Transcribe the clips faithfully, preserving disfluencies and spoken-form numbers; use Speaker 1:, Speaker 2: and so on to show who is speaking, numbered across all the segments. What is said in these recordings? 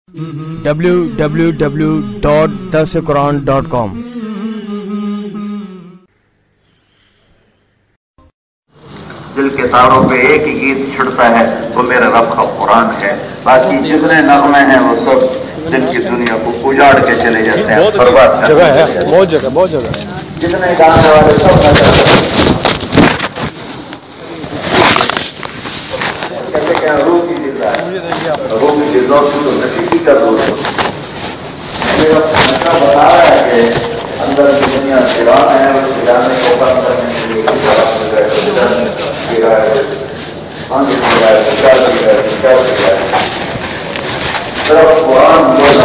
Speaker 1: W W W dot درس قرآن dot com.
Speaker 2: دل کے تاروں پہ ایک ہی گیت چھڑتا ہے، وہ میرے رب کا قرآن ہے۔ باقی جتنے نغمے ہیں وہ سب دل کی دنیا کو اجاڑ کے چلے جاتے ہیں، برباد کر
Speaker 3: جگہ ہے، بہت جگہ بہت جگہ
Speaker 2: جتنے گانے والے سب نظر کہتے کہ روح کی زندہ ہے، روح کی زندہ تو نتیجی کا روح ہے۔ میرا نشہ بتا رہا ہے کہ اندر کی دنیا دیوان ہے، اس کے جانے کو کم کرنے کے لیے قرآن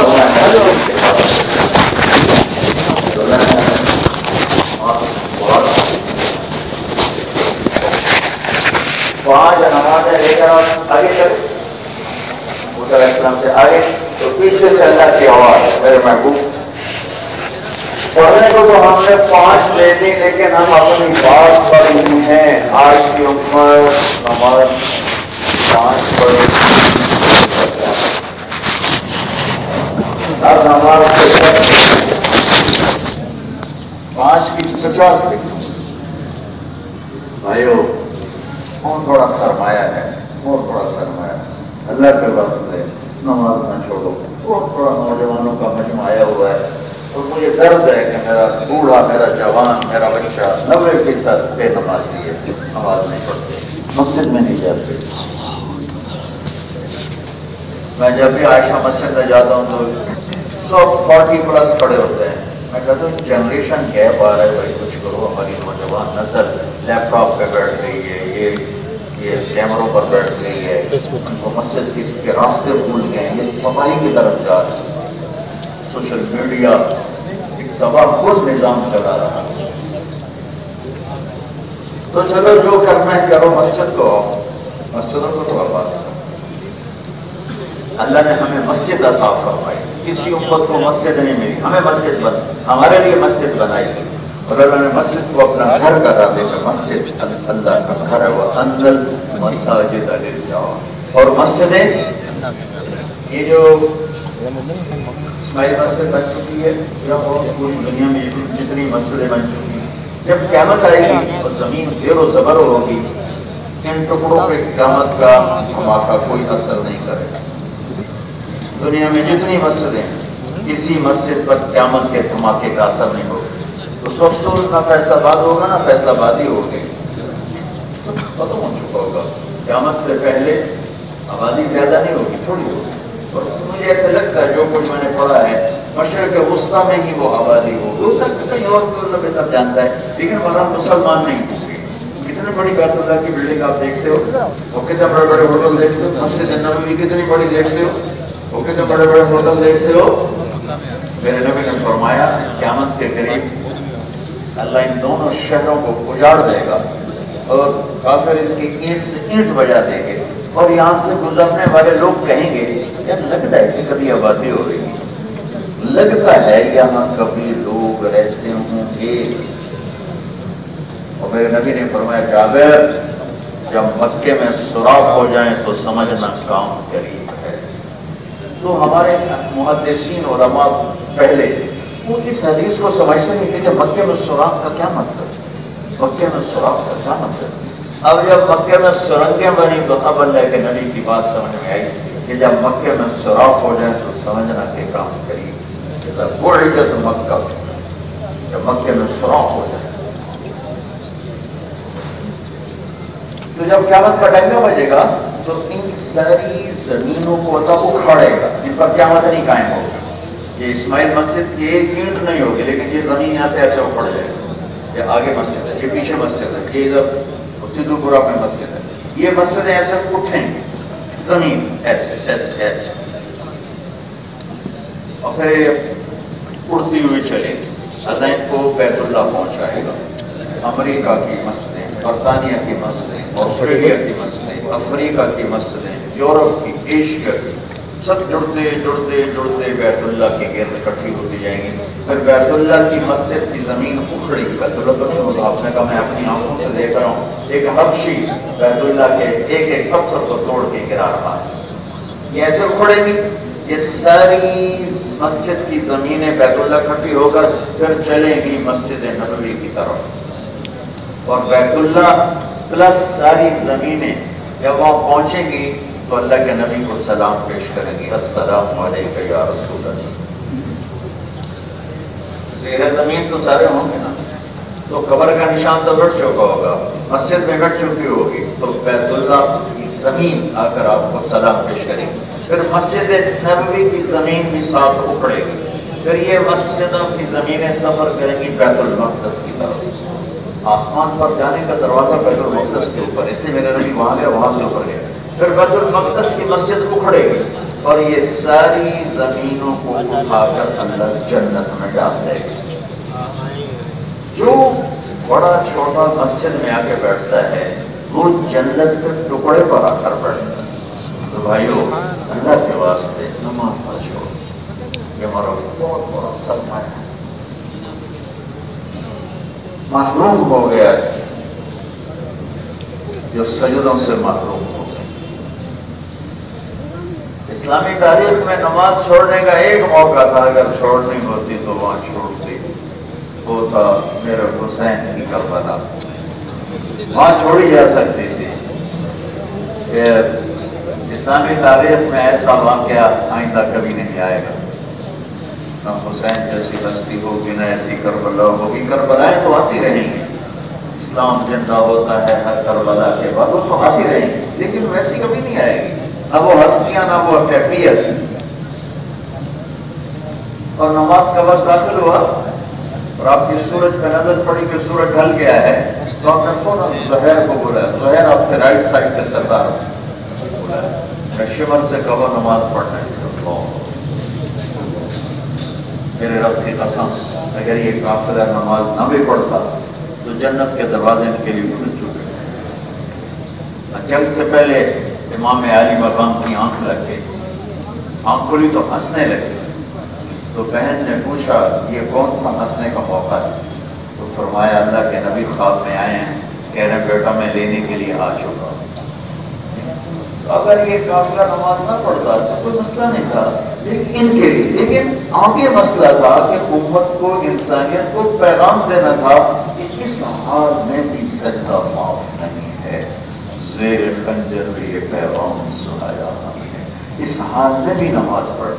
Speaker 2: پانچ نمازیں لے کر آگے چلے اسلام سے آگے تو پیچھے سے اللہ کی آواز میرے محبوب پڑھنے کو تو ہم نے پانچ لے دی، لیکن ہم اپنی بات پڑھی ہیں۔ آج کی عمر نماز پانچ پڑھی، ہر نماز پانچ کی پچاس بھائیو، بہت بڑا سرمایہ ہے، بہت بڑا سرمایہ۔ اللہ کے واسطے نماز نہ چھوڑو۔ بہت بڑا نوجوانوں کا مجمع آیا ہوا ہے اور مجھے درد ہے کہ میرا بوڑھا، میرا جوان، میرا بچہ نبے فیصد بے نمازی ہے، نماز نہیں پڑھتے، مسجد میں نہیں جاتے۔ میں جب بھی عائشہ مسجد میں جاتا ہوں تو سب فورٹی پلس کھڑے ہوتے ہیں۔ میں کہتا ہوں جنریشن گیپ آ رہا ہے بھائی، کچھ کرو۔ ہماری نوجوان نسل لیپ ٹاپ پہ بیٹھ گئی ہے، یہ یہ کیمروں پر بیٹھ گئی ہے، ان کو مسجد کے راستے بھول گئے ہیں، یہ تباہی کی طرف جا رہے ہیں۔ سوشل میڈیا ایک تباہ خود نظام چلا رہا ہے۔ تو چلو جو کرنا ہے کرو، مسجد تو آؤ، مسجدوں کو تو آباد کرو۔ اللہ نے ہمیں مسجد عطا فرمائی، کسی امت کو مسجد نہیں ملی، ہمیں مسجد بن ہمارے لیے مسجد بنائی، اور اللہ نے مسجد کو اپنا گھر کرا دے کہ مسجد اللہ کا گھر ہے، وہ انزل مساجد للہ۔ اور مسجدیں یہ جو اسماعیل مسجد بن چکی ہے یا اور پوری دنیا میں جتنی مسجدیں بن چکی ہیں، جب قیامت آئے گی اور زمین زیر و زبر ہوگی، ان ٹکڑوں پہ قیامت کا دھماکہ کوئی اثر نہیں کرے گا۔ دنیا میں جتنی مسجدیں ہیں، کسی مسجد پر قیامت کے دھماکے کا اثر نہیں ہوگا۔ تو سب تو نہ فیصلہ باد ہوگا نہ فیصلہ بادی ہوگی، ختم ہو چکا ہوگا۔ قیامت سے پہلے آبادی زیادہ نہیں ہوگی، تھوڑی ہوگی۔ اور مجھے ایسا لگتا ہے جو کچھ میں نے پڑھا ہے، مشرق وسطیٰ میں ہی وہ آبادی ہوگی، ہو سکتا ہے کہیں اور کوئی اللہ بہتر جانتا ہے، لیکن ہمارا مسلمان نہیں ہوگی۔ کتنی بڑی بیت اللہ کی بلڈنگ آپ دیکھتے ہو، وہ کتنے بڑے بڑے ہوٹل دیکھتے ہو، مسجد نبوی کتنی بڑی دیکھتے ہو، وہ کتنے بڑے بڑے ہوٹل دیکھتے ہو۔ میرے نبی نے فرمایا قیامت کے قریب اللہ ان دونوں شہروں کو اجاڑ دے گا اور کافر ان کی اینٹ سے اینٹ بجا دیں گے، اور یہاں سے گزرنے والے لوگ کہیں گے یار لگتا ہے کہ کبھی آبادی ہو رہی ہے، لگتا ہے یہاں کبھی لوگ رہتے ہوں گے۔ اور میرے نبی نے فرمایا جابر، جب مکے میں سوراخ ہو جائیں تو سمجھنا کام قریب ہے۔ تو ہمارے محدثین علماء پہلے وہ اس حدیث کو سمجھتے نہیں تھے کہ مکے میں سوراخ کا کیا مطلب، مکے میں سوراخ کا کیا مطلب۔ اب جب مکے میں سرنگیں بنی تو اب اللہ کے نبی کی بات سمجھ میں آئی کہ جب مکے میں سوراخ ہو جائے تو سمجھنا کہ کام قریب۔ جیسا بعثت مکہ، جب مکے میں سوراخ ہو جائے تو جب قیامت کا ڈنگا بجے گا تو ان ساری زمینوں کو تب اکھاڑے گا، جن پر قیامت نہیں قائم ہوگی۔ یہ اسماعیل مسجد کی ایک اینٹ نہیں ہوگی، لیکن یہ زمین یہاں سے ایسے اکھڑ جائے گی۔ یہ آگے مسجد ہے، یہ پیچھے مسجد ہے، یہ ادھر سدھو پورہ میں مسجد ہے، یہ مسجدیں ایسے اٹھیں گی، زمین ایسے ایسے ایسے، اور پھر یہ اڑتی ہوئی چلے گی، اللہ ان کو بیت اللہ پہنچائے گا۔ امریکہ کی مسجدیں، برطانیہ کی مسجدیں، آسٹریلیا کی مسجدیں، افریقہ کی مسجدیں، یورپ کی، ایشیا کی، سب جڑتے جڑتے جڑتے بیت اللہ کے گرد اکٹھی ہوتی جائیں گی۔ پھر بیت اللہ کی مسجد کی زمین اکھڑے گی، بیت اللہ تو نہیں ہوگا، آپ نے کہا میں اپنی آنکھوں سے دیکھ رہا ہوں، ایک حبشی بیت اللہ کے ایک ایک پتھر کو توڑ کے گرا رہا ہے، یہ ایسے اکھڑے گی یہ ساری مسجد کی زمینیں بیت اللہ اکٹھی ہو کر پھر چلیں گی مسجد نبوی کی طرف، اور بیت اللہ پلس ساری زمینیں جب وہاں پہنچیں گی تو اللہ کے نبی کو سلام پیش کریں گی، السلام علیکہ یا رسول اللہ۔ زیر زمین تو سارے ہوں گے نا، تو قبر کا نشان تو گٹ چکا ہوگا، مسجد میں گٹ چکی ہوگی، تو بیت اللہ کی زمین آ کر آپ کو سلام پیش کرے گی، پھر مسجد نبوی کی زمین بھی ساتھ اکھڑے گی، پھر یہ مسجدوں کی زمینیں سفر کریں گی بیت المقدس کی طرف۔ آسمان پر جانے کا دروازہ بیت المقدس کے اوپر، اس لیے میرا نبی وہاں گیا، وہاں سے اوپر گیا، پھر بیت المقدس کی مسجد اکھڑے گی اور یہ ساری زمینوں کو اٹھا کر اللہ جنت میں ڈال دے گی۔ جو بڑا چھوٹا مسجد میں آ کے بیٹھتا ہے وہ جنت کے ٹکڑے پر آ کر بیٹھتا ہے۔ تو بھائیو، اللہ کے واسطے نماز نہ چھوڑو، یہ ہمارا بہت بڑا صدقہ ہے۔ محروم ہو گیا ہے جو سجدوں سے محروم ہو گیا۔ اسلامی تاریخ میں نماز چھوڑنے کا ایک موقع تھا، اگر چھوڑنی ہوتی تو وہاں چھوڑتی، وہ تھا میرے حسین کی کربلا، وہاں چھوڑی جا سکتی تھی۔ کہ اسلامی تاریخ میں ایسا واقعہ آئندہ کبھی نہیں آئے گا، نہ حسین جیسی بستی ہوگی، نہ ایسی کربلا ہوگی۔ کربلائیں تو آتی رہیں گی، اسلام زندہ ہوتا ہے ہر کربلا کے بعد، وہ تو آتی رہیں گی، لیکن ویسی کبھی نہیں آئے گی، نہ وہ ہستیاں نہ وہ کیفیت۔ اور نماز کا وقت داخل ہوا اور آپ کی سورج کا نظر پڑی کہ سورج ڈھل گیا ہے، تو آپ نے فوراً زہیر کو بولا، زہیر آپ کے رائٹ سائڈ کے سردار بولا، میں شمر سے کہو نماز پڑھنے کو، میرے رب کی قسم اگر یہ قافلہ نماز نہ بھی پڑھتا تو جنت کے دروازے ان کے لیے کھل چکے تھے۔ جنگ سے پہلے امام علی مقام کی آنکھ لگ گئی، آنکھ کھلی تو ہنسنے لگے، تو بہن نے پوچھا یہ کون سا ہنسنے کا موقع ہے؟ تو فرمایا اللہ کے نبی خواب میں آئے ہیں، کہہ رہے بیٹا میں لینے کے لیے آ چکا ہوں۔ اگر یہ قافلہ نماز نہ پڑھتا تو کوئی مسئلہ نہیں تھا، لیکن ان کے لیے لیکن آگے مسئلہ تھا کہ امت کو، انسانیت کو پیغام دینا تھا کہ اس حال میں بھی سجدہ معاف نہیں ہے، زیر خنجر بھی یہ پیغام سنایا ہے، اس حال میں بھی نماز پڑھ۔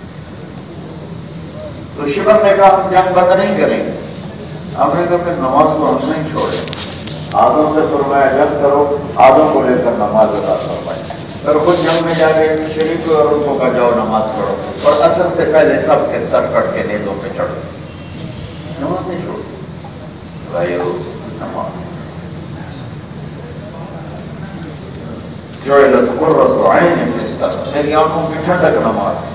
Speaker 2: تو شبر نے کہا ہم جنگ بند نہیں کریں گے، آپ نے کہا پھر نماز کو ہم نہیں چھوڑیں۔ آدم سے فرمایا جنگ کرو، آدم کو لے کر نماز ادا فرمائے، پھر خود جنگ میں جا کے شریف اور ان کو کہا جاؤ نماز پڑھو، اور اثر سے پہلے سب کے سر کٹ کے نیزوں پہ چڑھ گئے، نماز نہیں چھوڑی۔ بھائیو، نماز جعلت قرۃ عین فی الصلاۃ، میری آنکھوں کی ٹھنڈک نماز۔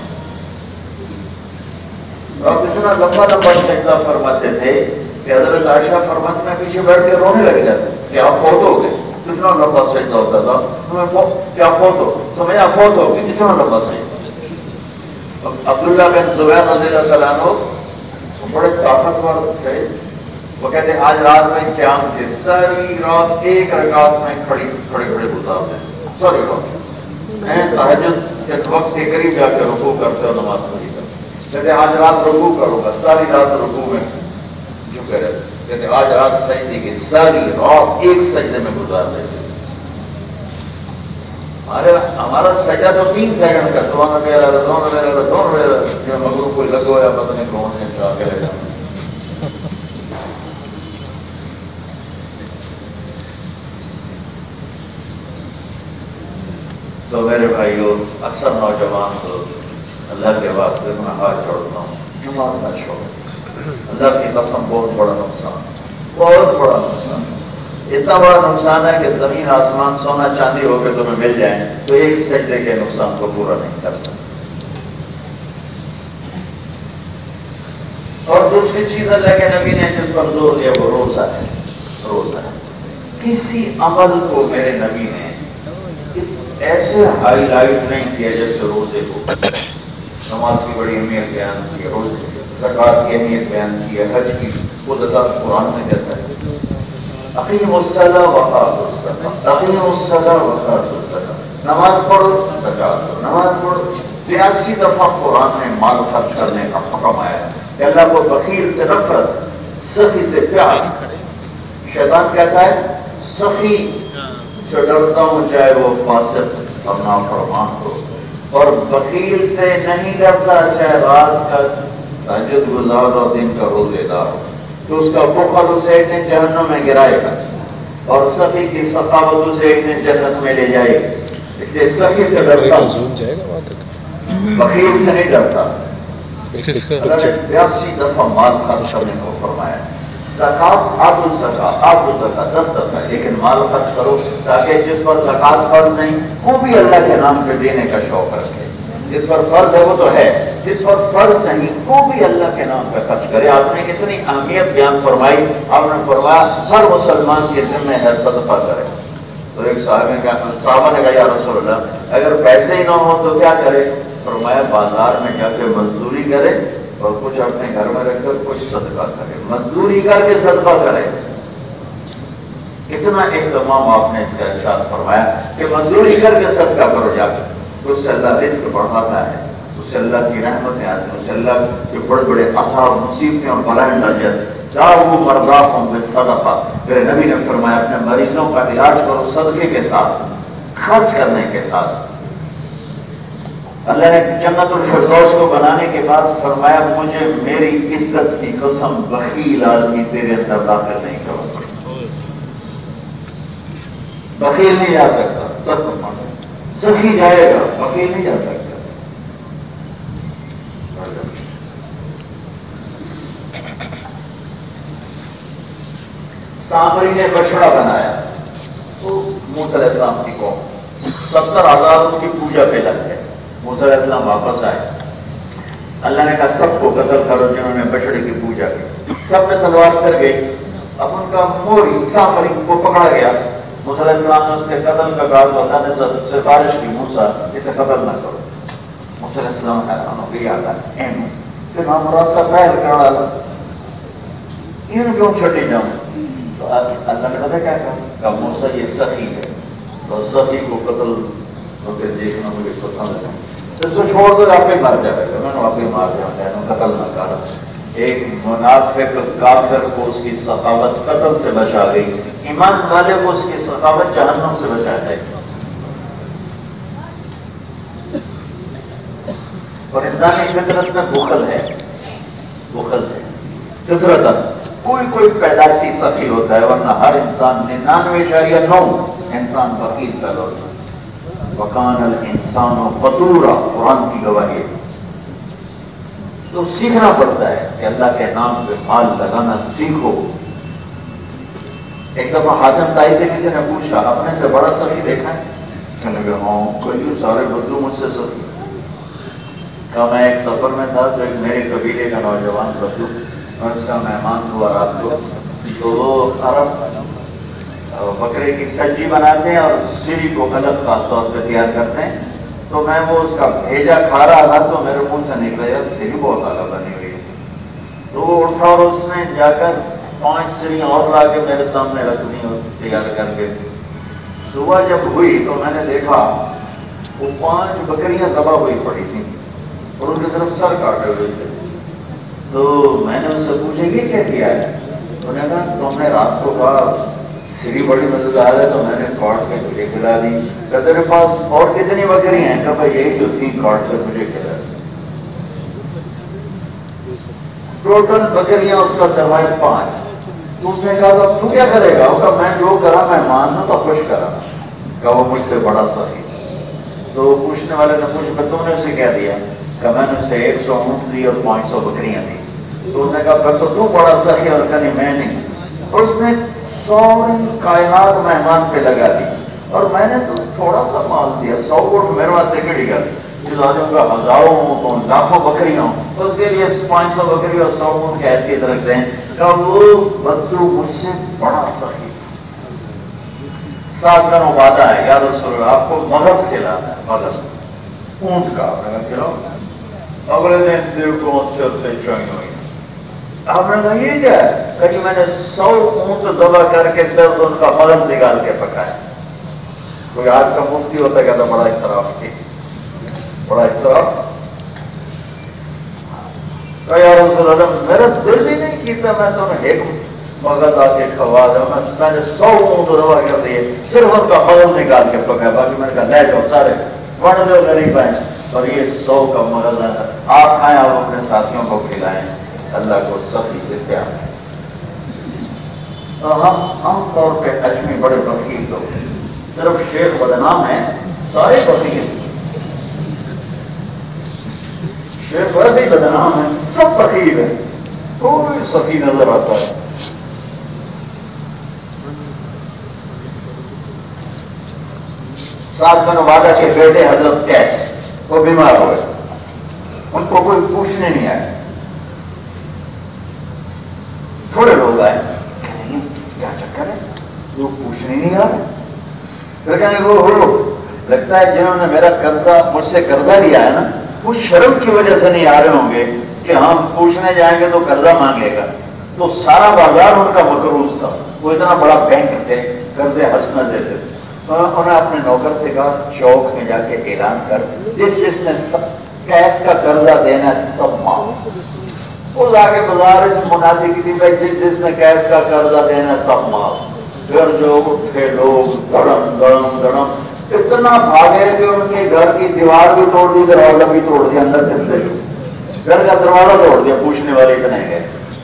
Speaker 2: آپ اتنا لمبا لمبا سجدہ فرماتے تھے کہ حضرت عائشہ فرماتی میں پیچھے بیٹھ کے رونے لگ جاتے کہ آپ فوت ہو گئے، اتنا لمبا سجدہ ہوتا تھا، تمہیں کیا فوت ہو، سمجھا فوت ہو گئی، اتنا لمبا سجدہ۔ عبداللہ بن زبیر رضی اللہ تعالیٰ عنہ بڑے طاقتور تھے، وہ کہتے ہیں آج رات میں قیام تھے، ساری رات ایک رکعت میں کھڑی کھڑے کھڑے گزارتے، ساری رات میں تہجد کے وقت کے قریب جا کے رکوع کرتے اور نماز پڑھی کرتے، کہتے آج رات رکوع کروں گا، ساری رات رکوع میں جھکے رہتے، کہتے آج رات سجدے کی ساری رات ایک سجدے میں گزار لیتے۔ ارے ہمارا سجدہ تو تین سیکنڈ کا، دونوں میرا دونوں میرا دونوں میرا، جو مغرو کوئی لگو یا پتہ نہیں کون ہے جو آگے لگا۔ تو میرے بھائیو، اکثر نوجوان تو اللہ کے واسطے میں ہاتھ جوڑتا ہوں، نماز نہ چھوڑو، اللہ کی قسم بہت بڑا نقصان، بہت بڑا نقصان، اتنا بڑا نقصان ہے کہ زمین آسمان سونا چاندی ہو کے تمہیں مل جائیں تو ایک سجدے کے نقصان کو پورا نہیں کر سکتے۔ اور دوسری چیز اللہ کے نبی نے جس پر زور دیا وہ روزہ ہے، روزہ ہے۔ کسی عمل کو میرے نبی نے ایسے ہائی لائٹ نہیں کیا جیسے روزے کو۔ نماز کی بڑی اہمیت بیان کی، روزے زکوٰۃ کی اہمیت بیان کی، حج کی، وہ زکوٰۃ قرآن میں کہتا ہے اقیموا الصلاۃ وآتوا الزکاۃ، اقیموا الصلاۃ وآتوا الزکاۃ، نماز پڑھو زکوٰۃ دو، نماز پڑھو بیاسی دفعہ قرآن میں مال خرچ کرنے کا حکم آیا ہے کہ اللہ کو بخیل سے نفرت، سخی سے پیار۔ شیطان کہتا ہے سخی سے ڈرتا ہوں چاہے وہ فاسق اور نافرمان ہو، اور بخیل سے نہیں ڈرتا چاہے رات کا تہجد گزار اور دن کا روزے دار ہو، تو اس کا بخل اسے ایک دن جہنم میں گرائے گا، اور سخی کی سخاوت اسے ایک دن جنت میں لے جائے گی۔ اس لیے سخی سے ڈرتا ہوں، بخیل سے نہیں ڈرتا۔ اللہ نے بیاسی دفعہ مال خرچ کرنے کو فرمایا۔ زکات آدھو زکات آدھو زکات دس دفعہ، لیکن مال خرچ کرو تاکہ جس پر زکات فرض نہیں وہ بھی اللہ کے نام پہ دینے کا شوق رکھے، جس پر فرض ہے وہ تو ہے، جس پر فرض نہیں وہ بھی اللہ کے نام پہ خرچ کرے۔ آپ نے اتنی اہمیت بیان فرمائی، آپ نے فرمایا ہر مسلمان کے ذمہ ہے صدقہ کرے۔ تو ایک صحابہ کا صحابہ نے کہا یا رسول اللہ اگر پیسے ہی نہ ہوں تو کیا کرے؟ فرمایا بازار میں جا کے مزدوری کرے اور کچھ اپنے گھر میں رکھ کر کچھ صدقہ کرے، مزدوری کر کے صدقہ کرے۔ اتنا اہتمام آپ نے اس کا ارشاد فرمایا کہ مزدوری کر کے صدقہ کرو جا کے، اس سے اللہ رزق بڑھاتا ہے، اس سے اللہ کی رحمتیں آتی ہیں، اس سے اللہ کے بڑے بڑے عذاب مصیبتیں اور بلائیں ڈال جاتی۔ داؤ مرضاکم بالصدقہ، میرے نبی نے فرمایا اپنے مریضوں کا علاج کرو صدقے کے ساتھ، خرچ کرنے کے ساتھ۔ اللہ نے جنت الفردوس کو بنانے کے بعد فرمایا مجھے میری عزت کی قسم بخیل آدمی تیرے اندر داخل نہیں کرو، بخیل نہیں جا سکتا، سب سخی جائے گا، بخیل نہیں جا سکتا۔ سامری نے بچڑا بنایا تو موسیٰ علیہ السلام کی قوم ستر ہزار اس کی پوجا پہ لگ گئے۔ موسیٰ علیہ السلام واپس آئے، اللہ نے کہا سب کو قتل کرو جنہوں نے بچڑے کی پوجا کی۔ سب نے تلوار کر گئی، اب ان کا موری سامری کو پکڑا گیا۔ موسیٰ علیہ السلام نے اس کے قتل کا کہا تو اللہ نے سفارش کی موسیٰ اسے قتل نہ کرو۔ موسیٰ علیہ السلام حیران ہو گئی، آتا ہے کہ نامراد کا پیر کرا لا ان کیوں چھٹی جاؤں؟ تو اللہ نے پتہ کیا کہا؟ موسیٰ یہ سخی ہے، تو سخی کو قتل ہو کے دیکھنا مجھے پسند ہے، اس کو چھوڑ دو آپ ہی مر جائے گا، میں نے آپ ہی مار جاؤں، قتل نہ کرا۔ ایک منافق کافر کو اس کی سخاوت قتل سے بچا گئی، ایمان والے کو اس کی سخاوت جہنم سے بچا جائے گی۔ اور انسانی فطرت میں بخل ہے، بخل ہے فطرت، کوئی کوئی پیدائشی سخی ہوتا ہے، ورنہ ہر انسان ننانوے اشاریہ نو انسان بخیل پیدا ہوتا ہے۔ وکان الانسان قتورا، قرآن کی گواہی ہے۔ تو سیکھنا پڑتا ہے کہ اللہ کے نام پہ مال لگانا سیکھو۔ ایک دفعہ حاتم تائی سے کسی نے پوچھا اپنے سے بڑا سخی دیکھا ہے؟ کہنے لگے ہاں، کوئی سارے بدو مجھ سے سخی۔ کہا میں ایک سفر میں تھا تو ایک میرے قبیلے کا نوجوان بدو، میں اس کا مہمان ہوا رات کو، تو وہ عرب بکرے کی سبزی بناتے ہیں اور سری کو غلط خاص طور پہ تیار کرتے ہیں، تو میں وہ اس کا بھیجا کھا رہا تھا تو میرے منہ سے نکلا یار سری بہت اعلیٰ بنی ہوئی ہے۔ تو وہ اٹھا اور اس نے جا کر پانچ سری اور لا کے میرے سامنے رکھ دی اور تیار کر کے۔ صبح جب ہوئی تو میں نے دیکھا وہ پانچ بکریاں ذبح ہوئی پڑی تھیں اور ان کی طرف سر کاٹے ہوئے تھے۔ تو میں نے اس سے پوچھا یہ کیا کیا ہے؟ انہوں نے کہا تم نے رات کو کہا سری بڑی مزیدار ہے تو میں نے کاٹ کے تجھے کھلا دی۔ کہ تیرے پاس اور کتنی بکری ہیں؟ کہ بھائی یہی جو تھی کاٹ کے تجھے کھلا دی۔ ٹوٹل بکریاں اس کا سوائے پانچ۔ تو اس نے کہا تو تو کیا کرے گا؟ کہ میں جو کرا میں ماننا تو خوش کرا۔ کہ وہ مجھ سے بڑا سخی۔ تو پوچھنے والے نے پوچھا کہ تم نے اسے کیا دیا؟ کہ میں نے اسے ایک سو اونٹ دی اور پانچ سو بکریاں دی۔ تو اس نے کہا پھر تو تو بڑا سخی، اور کہا نہیں میں نہیں۔ اور اس نے سوری کائنات مہمان پہ لگا دی اور میں نے تو تھوڑا سا مال دیا، سو اونٹ میرے واسطے کڑی گل، جس آدمی کا ہزاروں اونٹ لاکھوں بکریاں ہوں اس کے لیے پانچ سو بکری اور سو اونٹ کی حیثیت رکھتے ہیں۔ کہ وہ بدو مجھ سے بڑا سخی۔ سات دن وعدہ ہے یا رسول اللہ آپ کو مغز کھلانا ہے، مغز اونٹ کا کھلاؤ۔ اگلے دن دل کو سے چوئی ہوئی۔ آپ نے کہا یہ کیا ہے؟ کہ میں نے سو اونٹ ذبح کر کے صرف ان کا مغز نکال کے پکایا۔ کوئی آج کا مفتی ہوتا کہتا بڑا اسراف کی۔ بڑا اسراف. کہ یا رسول اللہ میرا دل بھی نہیں کیتا میں تمہیں ایک مغز آ کے کھوا دوں. میں نے سو اونٹ دوا کر دیے صرف ان کا مغز نکال کے پکا. باقی میں نے کہا لے جاؤ سارے بڑھ دو غریب ہیں. اور یہ سو کا مغز ہے آپ کھائیں آپ اپنے ساتھیوں کو کھلائیں. اللہ کو سخی سے پیار. تو ہم عام طور پہ اجمی بڑے بخیل لوگ ہیں. صرف شیخ بدنام ہیں سارے بخیل. شیخ ویسے ہی بدنام ہے سب بخیل ہیں. کوئی سخی نظر آتا ہے. سعد بن عبادہ کے بیٹے حضرت قیس وہ بیمار ہوئے. ان کو کوئی پوچھنے نہیں آیا. تھوڑے لوگ آئے کیا چکر ہے وہ پوچھنے نہیں آ رہے. پھر کہیں وہ ہو لگتا ہے جنہوں نے میرا قرضہ مجھ سے قرضہ لیا ہے نا وہ شرم کی وجہ سے نہیں آ رہے ہوں گے کہ ہم پوچھنے جائیں گے تو قرضہ مانگے گا. تو سارا بازار ان کا مقروض تھا. وہ اتنا بڑا بینک تھے قرضے ہنس نہ دیتے تھے. انہوں نے اپنے نوکر سے کہا چوک میں جا کے اعلان کر جس جس نے سب کیش کا قرضہ دینا ہے سب معاف. وہ جا کے بازار منادی کی تھی بھائی جس جس نے کیش کا قرضہ دینا ہے سب معاف. پھر جو اٹھے لوگ دڑم دڑم دڑم اتنا بھاگے کہ ان کے گھر کی دیوار بھی توڑ دی دروازہ بھی توڑ دیا. اندر چلتے گھر کا دروازہ توڑ دیا. پوچھنے والے اتنے گئے.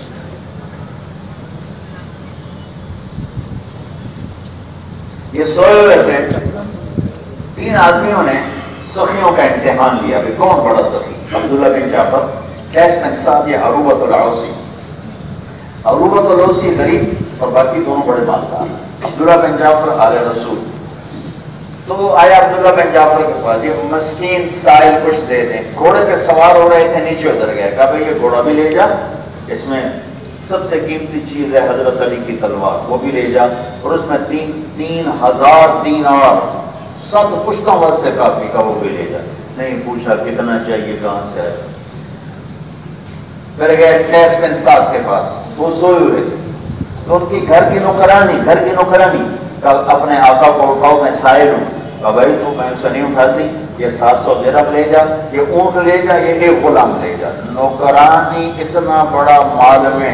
Speaker 2: یہ سوئے ہوئے تھے. تین آدمیوں نے سخیوں کا امتحان لیا کہ کون بڑا سخی. عبداللہ بن جعفر قیس بن سعد یا عروبۃ العوسی. عروبۃ العوسی غریب اور باقی دونوں بڑے مالدار. عبداللہ بن جعفر آل رسول. تو وہ آیا عبداللہ بن جعفر کے پاس یہ مسکین سائل کچھ دے دیں. گھوڑے پہ سوار ہو رہے تھے نیچے اتر گئے. کہا بھائی یہ گھوڑا بھی لے جا اس میں سب سے قیمتی چیز ہے حضرت علی کی تلوار وہ بھی لے جا اور اس میں تین تین ہزار دینار سات پشتوں واسطے کافی کا وہ بھی لے جا. نہیں پوچھا کتنا چاہیے کہاں سے ہے. پھر گئے قیس بن سعد کے پاس. وہ سوئے ہوئے تھے تو ان کی گھر کی نوکرانی گھر کی نوکرانی کل اپنے آقا کو اٹھاؤ میں سائل ہوں. کہا بھائی تو میں اسے نہیں اٹھاتی. یہ سات سو درہم لے جا یہ اونٹ لے جا یہ ایک غلام لے جا. نوکرانی اتنا بڑا مال میں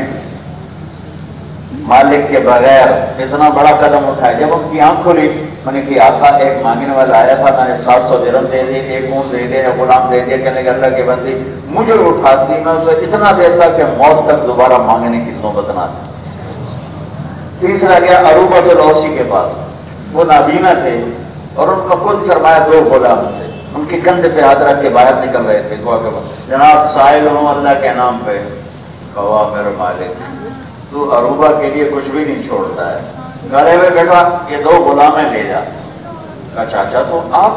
Speaker 2: مالک کے بغیر اتنا بڑا قدم اٹھایا. جب ان کی آنکھ کھلی میں نے کہ آقا ایک مانگنے والا آیا تھا میں نے سات سو درہم دے دی ایک اونٹ دے دیا غلام دے دیا. کہنے کہ اللہ کی بندی مجھے اٹھاتی میں اسے اتنا دیتا کہ موت تک دوبارہ مانگنے کی نوبت نہ آتی. تیسرا گیا عروبۃ العوسی کے پاس. وہ نابینا تھے اور ان کا کل سرمایہ دو غلام تھے. ان کے کندھے پہ ہاتھ رکھ کے باہر نکل رہے تھے. دعا کے بعد جناب سائل ہوں اللہ کے نام پہ. کہا میرے مالک تو عروبہ کے لیے کچھ بھی نہیں چھوڑتا ہے. گھرے میں بیٹا یہ دو غلامیں لے جا. کہا چاچا تو آپ.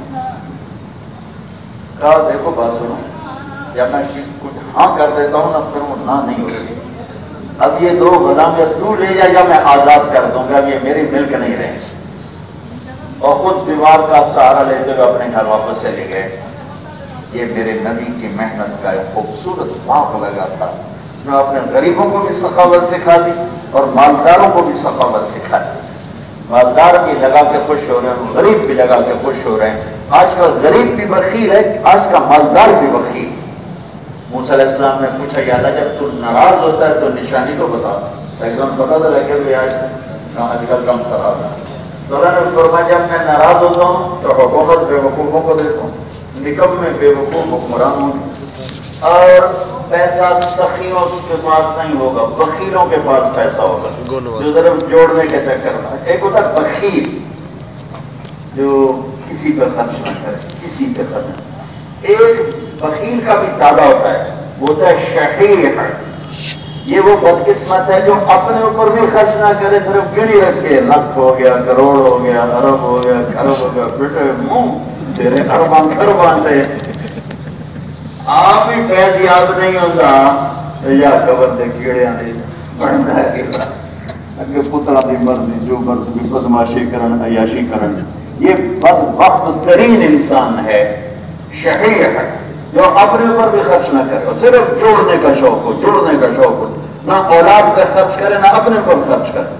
Speaker 2: کہا دیکھو بات سنو جب میں کچھ ہاں کر دیتا ہوں نا پھر وہ نہ نہیں ہوتی. اب یہ دو غلام یا تو لے جا یا میں آزاد کر دوں گا. اب یہ میری ملک نہیں رہے. اور خود دیوار کا سہارا لیتے ہوئے اپنے گھر واپس سے لے گئے. یہ میرے نبی کی محنت کا ایک خوبصورت باغ لگا تھا. اس میں اپنے غریبوں کو بھی سخاوت سکھا دی اور مالداروں کو بھی سخاوت سکھا دی. مالدار بھی لگا کے خوش ہو رہے ہیں غریب بھی لگا کے خوش ہو رہے ہیں. آج کا غریب بھی بخیل ہے آج کا مالدار بھی بخیل. موسیٰ علیہ السلام نے پوچھا یا اللہ جب تو ناراض ہوتا ہے تو نشانی کو بتا. ایک دم پتا تو لگے کہ آج آج کل کم خراب ہے. تو اللہ نے فرمایا جب میں ناراض ہوتا ہوں تو حکومت بے وقوفوں کو دیتا ہوں. نکم میں بے وقوف حکمران ہوں. اور پیسہ سخیوں کے پاس نہیں ہوگا بخیلوں کے پاس پیسہ ہوگا جو صرف جوڑنے کے چکر میں. ایک ہوتا ہے بخیل جو کسی پہ خرچ نہ کرے کسی پہ خرچ. ایک بخیل کا بھی تعداد ہوتا ہے وہ ہوتا ہے شحیح. یہ وہ بدقسمت ہے جو اپنے اوپر بھی خرچ نہ کرے صرف گنی رکھے. لاکھ ہو گیا کروڑ ہو گیا ارب ہو گیا کھرب ہو گیا بیٹے منہ تیرے اربان کھربان تھے. آپ ہی فیض یاد نہیں ہوتا یا قبر دے کیڑے آنے بڑھتا ہے کہ اگے پترا دی مرضی جو مرضی بدماشی کرن عیاشی کرن. یہ بد وقت ترین انسان ہے شحیح ہے جو اپنے اوپر بھی خرچ نہ کرے صرف جوڑنے کا شوق ہو جوڑنے کا شوق ہو. نہ اولاد پہ خرچ کرے نہ اپنے اوپر خرچ کرے.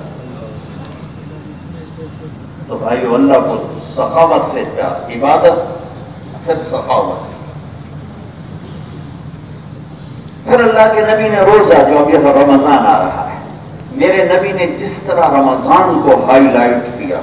Speaker 2: تو بھائی اللہ کو سخاوت سے پیار عبادت پھر سخاوت. پھر اللہ کے نبی نے روزہ، جو اب یہ رمضان آ رہا ہے، میرے نبی نے جس طرح رمضان کو ہائی لائٹ کیا،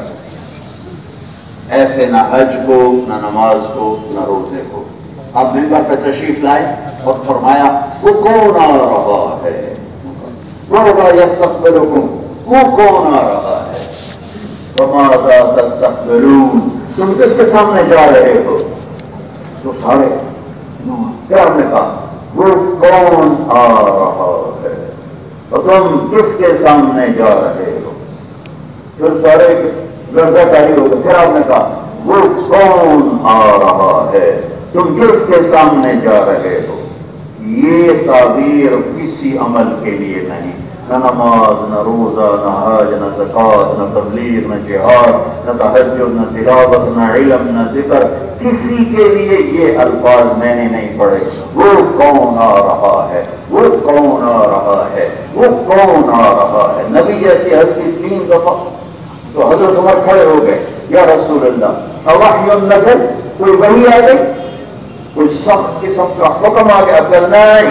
Speaker 2: ایسے نہ حج کو، نہ نماز کو، نہ روزے کو. آپ ممبر پہ تشریف لائے اور فرمایا وہ کون آ رہا ہے، وَمَا يَسْتَقْبِلُكُمْ، وہ کون آ رہا ہے، وَمَاذَا تَسْتَقْبِلُونَ، تم کس کے سامنے جا رہے ہو؟ تو سارے کیا ہم نے کہا وہ کون آ رہا ہے، تو تم کس کے سامنے جا رہے ہو؟ پھر سارے لرزہ کاری ہو گئے. پھر آپ نے کہا وہ کون آ رہا ہے، تم کس کے سامنے جا رہے ہو؟ یہ تعبیر کسی عمل کے لیے نہیں، نہ نماز، نہ روزہ، نہ حج، نہ زکوٰۃ، نہ تبلیغ، نہ جہاد، نہ تہجد، نہ تلاوت، نہ علم، نہ ذکر، کسی کے لیے یہ الفاظ میں نے نہیں پڑھے. وہ کون آ رہا ہے، وہ کون آ رہا ہے، وہ کون آ رہا ہے. نبی جیسی ہستی تین دفعہ. تو حضرت عمر کھڑے ہو گئے، یا رسول اللہ اوحی نزل، کوئی وحی آ گئی، کوئی سخت قسم کا حکم آ گیا؟ کہ نہیں.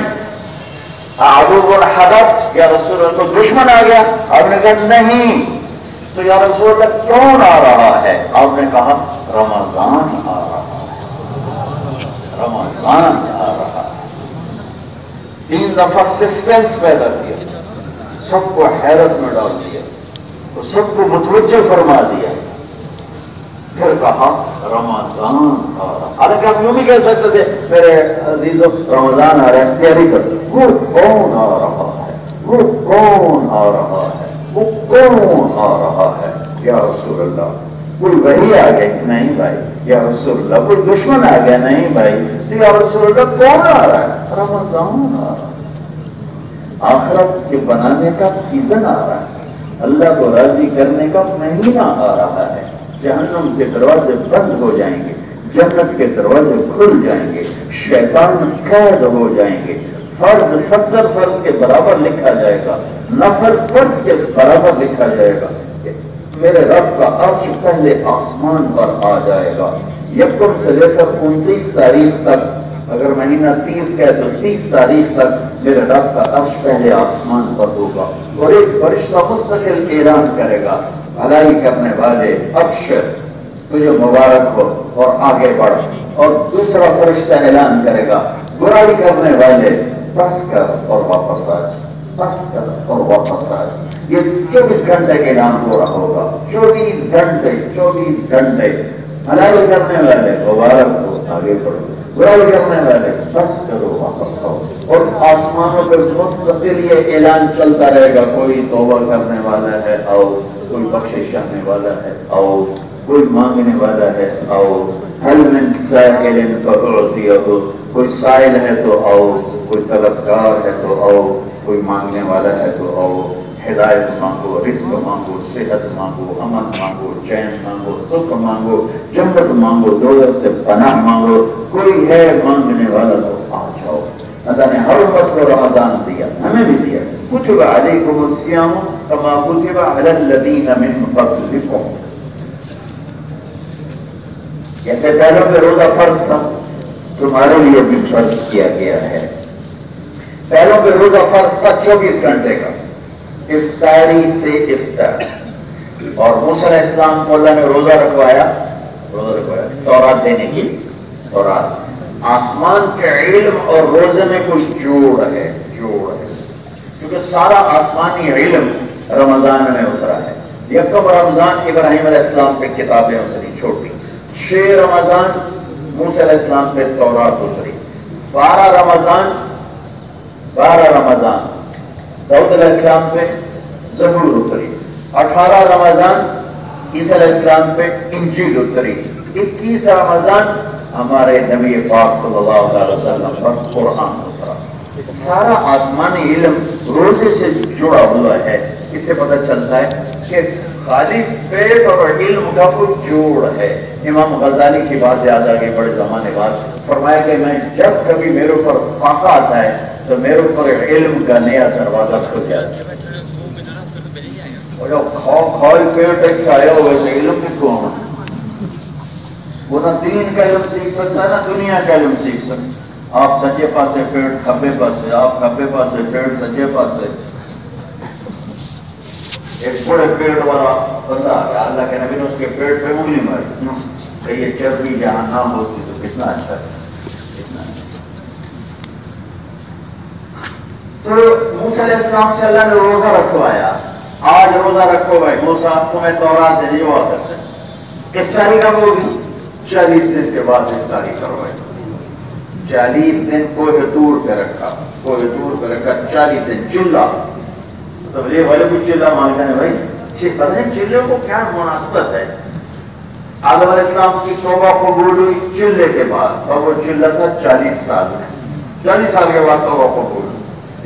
Speaker 2: عدو حدث، یا رسول اللہ کو دشمن آ گیا؟ آپ نے کہا نہیں. تو یا رسول اللہ کون آ رہا ہے؟ آپ نے کہا رمضان آ رہا ہے، رمضان آ رہا ہے. تین دفعہ سسپینس پیدا کیا، سب کو حیرت میں ڈال دیا، تو سب کو متوجہ فرما دیا. پھر کہا رمضان آ رہا. حالانکہ آپ یوں بھی کہہ سکتے تھے میرے عزیزو رمضان آ رہا ہے، تیاری کر. وہ کون آ رہا ہے، وہ کون آ رہا ہے، وہ کون آ رہا ہے. یا رسول اللہ کوئی وحی آ گئی؟ نہیں بھائی. یا رسول اللہ کوئی دشمن آ گیا؟ نہیں بھائی. تو یا رسول اللہ کون آ رہا ہے؟ رمضان آ رہا ہے. آخرت کے بنانے کا سیزن آ رہا ہے، اللہ کو راضی کرنے کا مہینہ آ رہا ہے. جہنم کے دروازے بند ہو جائیں گے، جنت کے دروازے کھل جائیں گے، شیطان قید ہو جائیں گے. فرض ستر فرض کے برابر لکھا جائے گا، نفل فرض کے برابر لکھا جائے گا. میرے رب کا عرش پہلے آسمان پر آ جائے گا. یکم سے لے کر انتیس تاریخ تک، اگر مہینہ تیس ہے تو تیس تاریخ تک میرے رب کا عرش پہلے آسمان پر ہوگا. اور ایک فرشتہ مستقل اعلان کرے گا، بھلائی کرنے والے ابشر، تجھے مبارک ہو اور آگے بڑھ. اور دوسرا فرشتہ اعلان کرے گا، برائی کرنے والے بس کر اور واپس آ جا، بس کر اور واپس آ جا. یہ چوبیس گھنٹے کے اعلان ہو رہا ہوگا، چوبیس گھنٹے چوبیس گھنٹے. بھلائی کرنے والے مبارک ہو، آگے بڑھو. برائی کرنے والے بس کرو، واپس آؤ. اور آسمانوں پہ مستقل یہ اعلان چلتا رہے گا، کوئی توبہ کرنے والا ہے آؤ، کوئی بخشش چاہنے والا ہے آؤ، کوئی مانگنے والا ہے آؤ. هل من سائل فأعطيه، کوئی سائل ہے تو آؤ، کوئی طلبگار ہے تو آؤ، کوئی مانگنے والا ہے تو آؤ. ہدایت مانگو، رزق مانگو، صحت مانگو، امن مانگو، چین مانگو، سکھ مانگو، جنت مانگو، دوزخ سے پناہ مانگو. کوئی ہے مانگنے والا تو آ جاؤ. اللہ نے ہر امت کو رمضان دیا، ہمیں بھی دیا. کتب علیکم الصیام کما کتب علی الذین من قبلکم. جیسے پہلوں پہ روزہ فرض تھا، تمہارے لیے بھی فرض کیا گیا ہے. پہلوں پہ روزہ فرض تھا چوبیس گھنٹے کا، افطاری سے افطار. اور موسیٰ علیہ السلام کو اللہ نے روزہ رکھوایا، روزہ رکھوایا تورات دینے کی. تورات آسمان کے علم اور روزے میں کوئی جوڑ ہے، جوڑ ہے، کیونکہ سارا آسمانی علم رمضان میں اترا ہے. یکم رمضان ابراہیم علیہ السلام پہ کتابیں اتری چھوٹی، چھ رمضان موسیٰ علیہ السلام پہ تورات اتری، بارہ رمضان بارہ رمضان داؤد علیہ السلام پہ زبور اتری، اٹھارہ رمضان عیسیٰ علیہ السلام پہ انجیل اتری، اکیس رمضان ہمارے نبی پاک صلی اللہ علیہ وسلم پر قرآن اترا. سارا آسمانی علم روزے سے جڑا ہوا ہے. اس سے پتہ چلتا ہے کہ خالی پیٹ اور علم کا کوئی جوڑ ہے. امام غزالی کی بات یاد آ گئی بڑے زمانے بعد، فرمایا کہ میں جب کبھی میرے اوپر فاقہ آتا ہے تو میرے اوپر علم کا نیا دروازہ کھل جاتا ہے. کھاؤ کھاؤ پیٹ کھایا ہوئے سے علم بھی کون ہے. وہ نہ دین کا علم سیکھ سکتا ہے نہ دنیا کا علم سیکھ سکتا. آپ سجے پاسے پیڑ کھبے پاسے، آپ کھبے پاسے پیڑ سجے پاسے. ایک بڑے پیڑ والا بندہ آ گیا، اللہ کے نبی نے اس کے پیڑ پہ انگلی ماری کہ یہ چربی جہاں نہ ہوتی تو کتنا اچھا ہے. تو موسیٰ علیہ السلام سے اللہ نے روزہ رکھوایا. آج روزہ رکھو بھائی، موسیٰ تمہیں تورات دے دی وہ عادت ہے. افطاری کب ہوگی؟ چالیس دن کے بعد افطاری کروائی. چالیس دن کوہ طور پہ رکھا، کوہ طور پہ رکھا چالیس دن. چولہا تو یہ والے بھی چولہا مانگتے ہیں بھائی، پتہ نہیں چولہے کو کیا مناسبت ہے. آدم علیہ السلام کی توبہ قبول ہوئی چولہے کے بعد، اور وہ چولہا تھا چالیس سال میں. چالیس سال کے بعد توبہ قبول ہوئی.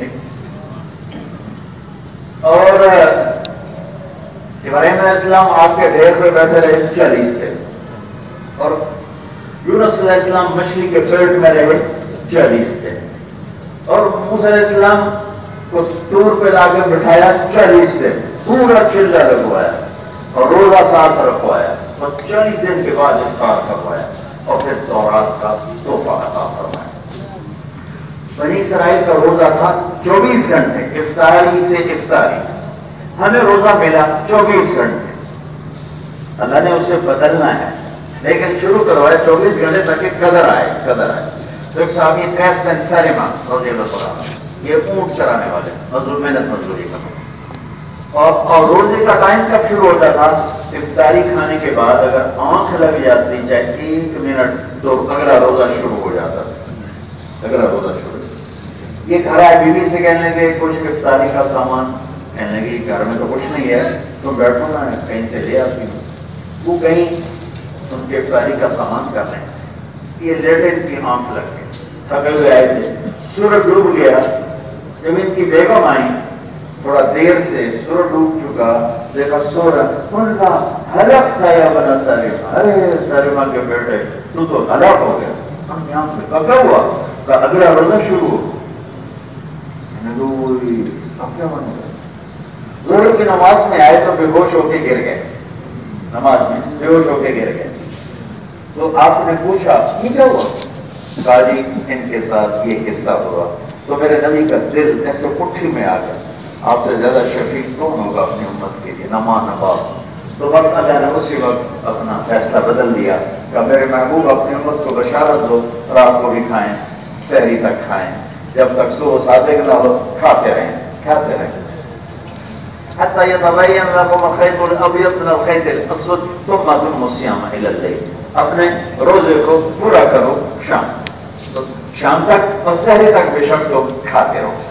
Speaker 2: اور ابراہیم علیہ السلام آپ کے ڈھیر پہ بیٹھے رہے چالیس دن، اور یونس علیہ السلام مچھلی کے پیٹ میں رہے چالیس دن، اور موسیٰ علیہ السلام کو طور پہ لا کے بٹھایا چالیس دن. پورا چولہا لگوایا اور روزہ ساتھ رکھوایا، اور چالیس دن کے بعد افطار کروایا، اور پھر تورات کا تحفہ عطا فرمایا. بنی اسرائیل کا روزہ تھا چوبیس گھنٹے افطاری سے افطاری. ہمیں روزہ ملا چوبیس گھنٹے. اللہ نے اسے بدلنا ہے لیکن شروع کروایا چوبیس گھنٹے تاکہ قدر آئے قدر آئے. تو ایک صحابی قیس بن سلمہ رضی اللہ عنہ، یہ اونٹ چرانے والے، مزدور محنت مزدوری کرتے. اور اور روزے کا ٹائم کب شروع ہوتا تھا؟ افطاری کھانے کے بعد اگر آنکھ لگ جاتی چاہے ایک منٹ تو اگلا روزہ شروع ہو جاتا تھا. اگلا روزہ شروع. یہ گھر آئے بیوی سے کہنے لگے کچھ افطاری کا سامان. کہنے لگی گھر میں تو کچھ نہیں ہے، تم بیٹھو نا کہیں سے لے آتی ہوں. وہ کہیں ان کے افطاری کا سامان کر رہے ہیں. یہ لیٹے ان کی آنکھ لگ گئی، تھکے ہوئے آئے تھے. سورج ڈوب گیا. جب ان کی بیگم آئی تھوڑا دیر سے، سورج ڈوب چکا، دیکھا سورج. ان کا ہلاک تھا یا بنا سلمہ، ارے سلمہ کے بیٹے تو تو ہلاک ہو گیا. ہم یہاں سے پکا ہوا کہ اگلا روزہ شروع ہو. اب کیا بنے گا؟ ظہر کی نماز میں آئے تو بے ہوش ہو کے گر گئے. نماز میں بے ہوش ہو کے گر گئے. تو آپ نے پوچھا یہ کیا ہوا؟ کہا جی ان کے ساتھ یہ قصہ ہوا. تو میرے نبی کا دل ایسے پٹھی میں آ گیا. آپ سے زیادہ شفیق کون ہوگا اپنی امت کے لیے؟ نما نواز. تو بس اللہ نے اسی وقت اپنا فیصلہ بدل دیا کہ میرے محبوب اپنی امت کو بشارت دو، رات کو بھی کھائیں، سحری تک کھائیں، جب تک صبح صادق نہ ہو کھاتے رہیں کھاتے رہیں حتی یتبین لکم الخیط الابیض من الخیط الاسود ثم اتموا الصیام الی اللیل. اپنے روزے کو پورا کرو شام تو شام تک اور سحری تک بے شک تم کھاتے رہو.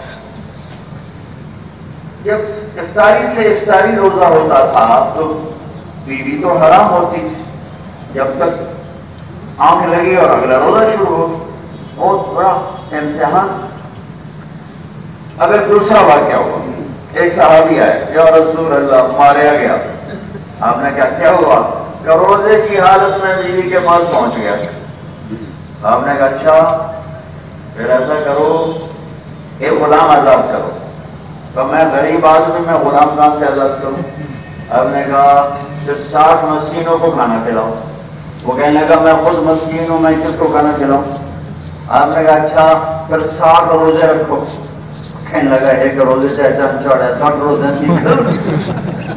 Speaker 2: جب افطاری سے افطاری روزہ ہوتا تھا تو بیوی تو حرام ہوتی تھی جب تک آنکھ لگی اور اگلا روزہ شروع ہو. بہت بڑا امتحان. اب ایک دوسرا واقعہ ہوا. ایک صحابی آئے، یا رسول اللہ ماریا گیا. آپ نے کہا کیا ہوا؟ کہ روزے کی حالت میں بیوی کے پاس پہنچ گیا. آپ نے کہا اچھا پھر ایسا کرو ایک غلام آزاد کرو. تو میں غریب آدمی میں غلام کہاں سے آزاد کروں؟ آپ نے کہا کہ ساٹھ مسکینوں کو کھانا کھلاؤ. وہ کہنے لگا میں خود مسکین ہوں، میں کس کو کھانا کھلاؤں؟ آپ نے کہا اچھا پھر ساٹھ روزے رکھو. کہنے لگا ایک روزے سے چند چڑھ ہے ساٹھ روزے نہیں.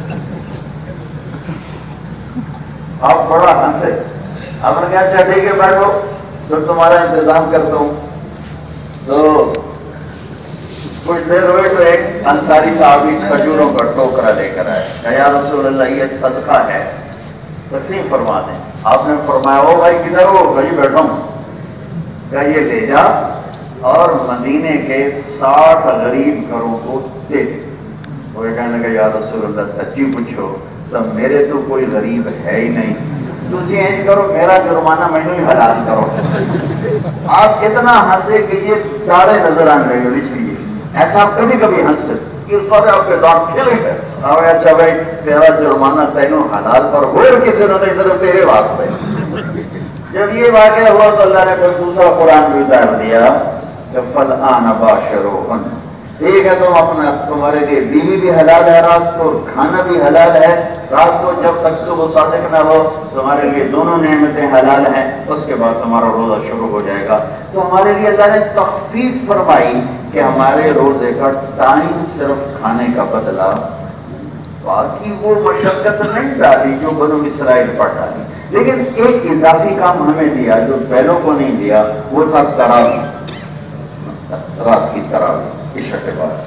Speaker 2: آپ بڑا ہنسے. آپ نے کہا اچھا ٹھیک ہے بیٹھو تو تمہارا انتظام کرتا ہوں. تو کچھ دیر ہوئے تو ایک انصاری صحابی کھجوروں کا ٹوکرا لے کر آئے. یا رسول اللہ یہ صدقہ ہے تقسیم فرما دیں. آپ نے فرمایا او بھائی کدھر ہو؟ کہیں بیٹھا ہوں. کہا یہ لے جا اور مدینے کے ساٹھ غریب گھروں کو دے دے. وہ کہنے لگا یا رسول اللہ سچی پوچھو تو میرے تو کوئی غریب ہے ہی نہیں. تجھے اینج کرو میرا جرمانہ میں نہیں حلال کرو. آپ اتنا ہنسے کہ یہ داڑے نظر آنے لگے. اس لیے ایسا آپ کبھی کبھی ہنستے کہ سارے آپ کے دانت کھل گئے. اچھا بھائی تیرا جرمانہ تینوں حلال پر ہو کسی نے نہیں صرف تیرے واسطے. جب یہ واقعہ ہوا تو اللہ نے پھر دوسرا قرآن بھی اتار دیا کہ فالآن باشروہن ٹھیک ہے تم اپنا تمہارے لیے بیوی بھی حلال ہے رات کو، کھانا بھی حلال ہے رات کو، جب تک صبح صادق نہ ہو تمہارے لیے دونوں نعمتیں حلال ہیں، اس کے بعد تمہارا روزہ شروع ہو جائے گا۔ تو ہمارے لیے اللہ نے تخفیف فرمائی کہ ہمارے روزے کا ٹائم صرف کھانے کا بدلا، باقی وہ مشقت نہیں ڈالی جو بنو اسرائیل پر ڈالی، لیکن ایک اضافی کام ہمیں دیا جو پہلوں کو نہیں دیا، وہ تھا تراویح، رات کی تراویح عشاء کے بعد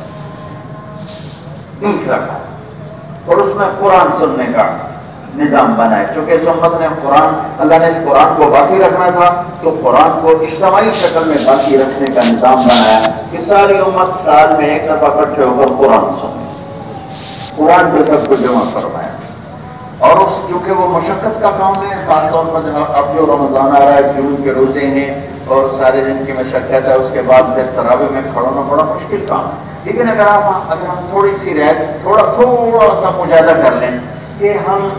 Speaker 2: تیسرا کام، اور اس میں قرآن سننے کا نظام بنا ہے۔ چونکہ اس امت نے قرآن، اللہ نے اس قرآن کو باقی رکھنا تھا تو قرآن کو اجتماعی شکل میں باقی رکھنے کا نظام بنایا کہ ساری امت سال میں ایک دفعہ اکٹھے ہو کر قرآن سنے، قرآن پہ سب کو جمع فرمایا۔ اور اس چونکہ وہ مشقت کا کام ہے، خاص طور پر اب جو رمضان آ رہا ہے، جون کے روزے ہیں اور سارے دن کی مشقت ہے، اس کے بعد پھر تراویح میں کھڑا ہونا بڑا مشکل کام ہے۔ لیکن اگر آپ اگر ہم تھوڑی سی رعایت، تھوڑا تھوڑا سا مجاہدہ کر لیں کہ ہم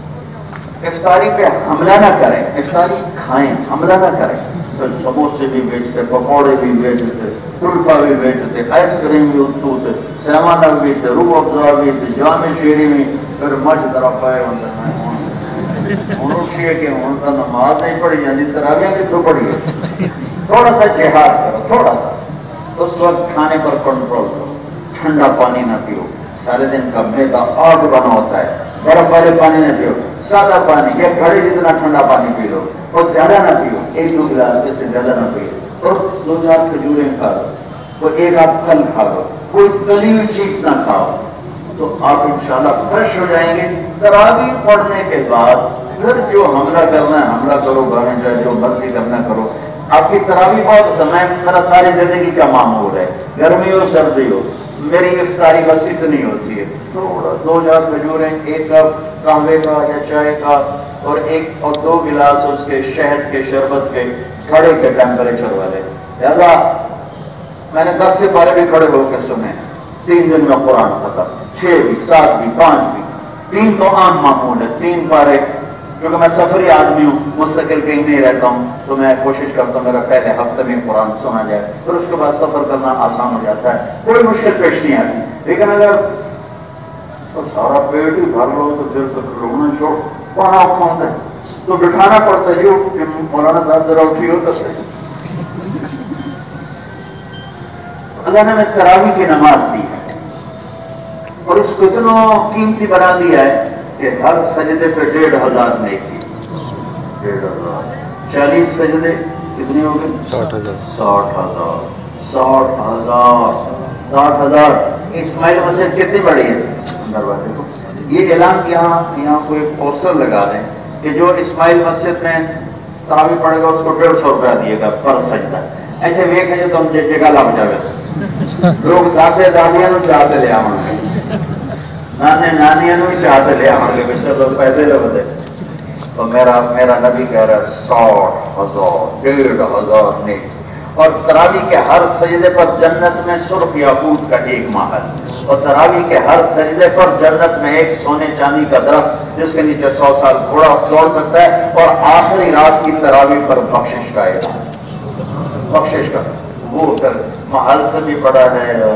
Speaker 2: افطاری پہ حملہ نہ کریں، افطاری کھائیں، حملہ نہ کریں، تو سموسے بھی بیچتے، پکوڑے بھی بیچتے، کلفا بھی بیچتے، آئس کریم بھی اتوتے، سیمانہ بھی تھے، روح افزا بھی تھے، جامع شیری بھی، پھر مجھ طرف پائے ہوتے ہیں انہوں شیئے کہ ان کا نماز نہیں پڑھی جاتی، تراویح کی تو پڑھی ہے۔ تھوڑا سا جہاد کرو، تھوڑا سا اس وقت کھانے پر کنٹرول کرو، ٹھنڈا پانی نہ پیو، سارے دن کا میدا آگ بنا ہوتا ہے، برف والے پانی نہ پیو، سادہ پانی یا گھڑے جتنا ٹھنڈا پانی پی لو، اور زیادہ نہ پیو، ایک دو گلاس اس سے زیادہ نہ پیو، اور دو چار کھجوریں کھا لو، وہ ایک آدھ پھل کھا لو، کوئی تلی ہوئی چیز نہ کھاؤ، تو آپ انشاءاللہ فریش ہو جائیں گے۔ تراویح پڑھنے کے بعد پھر جو حملہ کرنا ہے حملہ کرو، گانے جائے جو مرضی کرنا کرو۔ آپ کی تراویح بہت میں میرا ساری زندگی کا معمول ہے، گرمی ہو سردی ہو، میری افطاری بس اتنی ہوتی ہے، تھوڑا دو چار کھجوریں، ایک کپ قہوے کا یا چائے کا، اور ایک اور دو گلاس اس کے شہد کے شربت کے، کھڑے کے ٹیمپریچر والے۔ لہذا میں نے دس سے پارے بھی کھڑے ہو کے سنے، تین دن میں قرآن ختم، چھ بھی، سات بھی، پانچ بھی، تین تو عام معمول ہے، تین پارے، کیونکہ میں سفری آدمی ہوں، مستقل کہیں نہیں رہتا ہوں، تو میں کوشش کرتا ہوں میرا پہلے ہفتے میں قرآن سنا جائے، پھر اس کے بعد سفر کرنا آسان ہو جاتا ہے، کوئی مشکل پیش نہیں آتی۔ لیکن اگر تو سارا پیٹ ہی بھر لو تو پھر تک رونا چھوڑ پڑھا ہوتا ہے، تو بٹھانا پڑتا ہے، جو مولانا صاحب ذرا اٹھی ہو تو صحیح۔ اللہ نے ہمیں تراویح کی نماز دی ہے اور اس کو اتنا قیمتی بنا دیا ہے کہ ہر سجدے پہ ڈیڑھ ہزار نیکی، ڈیڑھ ہزار چالیس سجدے کتنے ہو گئے؟ ساٹھ ہزار ساٹھ ہزار ساٹھ ہزار ساٹھ ہزار اسماعیل مسجد کتنی بڑی ہے؟ اندر والے کو یہ اعلان یہاں یہاں کو ایک پوسٹر لگا دیں کہ جو اسماعیل مسجد میں تراویح پڑے گا اس کو ڈیڑھ سو روپیہ دیے گا پر سجدہ۔ ایسے ویک ہے تو ہم جگہ لگ جائے لوگ دادے دادیاں چاہتے لے آؤ گے، نانے نانیاں بھی چاہتے لے آؤ گے، بچے لوگ پیسے لے بتے، تو میرا میرا نبی کہہ رہا ہے ساٹھ ہزار ڈیڑھ ہزار نیک، اور تراویح کے ہر سجدے پر جنت میں سرخ یاقوت کا ایک محل، اور تراویح کے ہر سجدے پر جنت میں ایک سونے چاندی کا درخت جس کے نیچے سو سال گھوڑا دوڑ سکتا ہے، اور آخری رات کی تراویح پر بخشش کا اعلان، بخشش کا وہ کر محل سے بھی بڑا ہے اور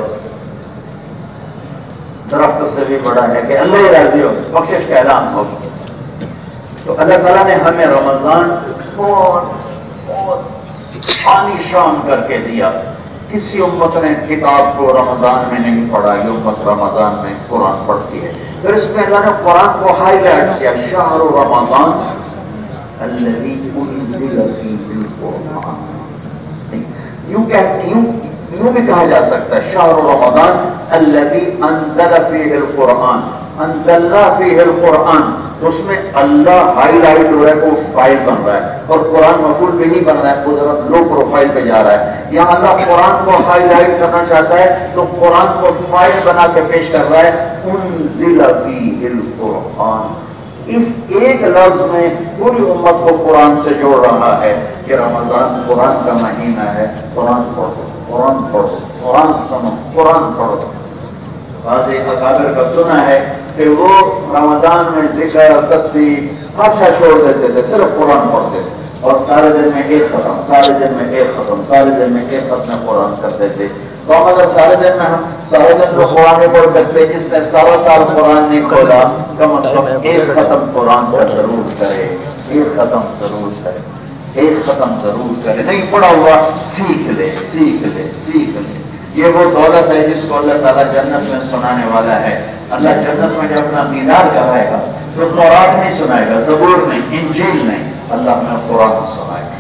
Speaker 2: درخت سے بھی بڑا ہے کہ اللہ ہی راضی ہو، بخشش کا اعلان ہو۔ تو اللہ تعالیٰ نے ہمیں رمضان بہت بہت پانی شان کر کے دیا، کسی امت نے کتاب کو رمضان میں نہیں پڑھا، یہ امت رمضان میں قرآن پڑھتی ہے۔ پھر اس میں اللہ نے قرآن کو ہائی لائٹ کیا، شہر رمضان الذی انزل فیہ القرآن، یوں کہتے یوں یوں بھی کہا جا سکتا ہے شہر رمضان الذی انزل فیہ القرآن، انزلنا فیہ القرآن، تو اس میں اللہ ہائی لائٹ ہو رہا ہے، وہ فائل بن رہا ہے، اور قرآن مفعول بھی نہیں بن رہا ہے، وہ ذرا لو پروفائل پہ جا رہا ہے۔ یہاں اللہ قرآن کو ہائی لائٹ کرنا چاہتا ہے تو قرآن کو فائل بنا کے پیش کر رہا ہے، انزل فیہ القرآن، اس ایک لفظ میں پوری امت کو قرآن سے جوڑ رہا ہے کہ رمضان قرآن کا مہینہ ہے، قرآن پڑھو، قرآن پڑھو، قرآن سنو، قرآن پڑھو۔ بعض اکابر کا سنا ہے کہ وہ رمضان میں ذکر، تسبیح ہر شے چھوڑ دیتے تھے، صرف قرآن پڑھتے تھے، اور سارے دن میں ایک ختم، سارے دن میں ایک ختم، سارے دن میں ایک ختم قرآن کرتے تھے۔ تو ہم اگر سارے دن میں ہم سارے دن کو قرآن نہیں پڑھ سکتے، جس نے سارا سال قرآن نہیں کھولا کم از کم ایک ختم قرآن کا ضرور کرے، ایک ختم ضرور کرے، ایک ختم ضرور کرے۔ نہیں پڑھا ہوا سیکھ لے، سیکھ لے، سیکھ لے۔ یہ وہ دولت ہے جس کو اللہ تعالیٰ جنت میں سنانے والا ہے۔ اللہ جنت میں جب اپنا مینار کہائے گا تو تورات نہیں سنائے گا، زبور نہیں، انجیل نہیں، اللہ میں قرآن سنائے گا۔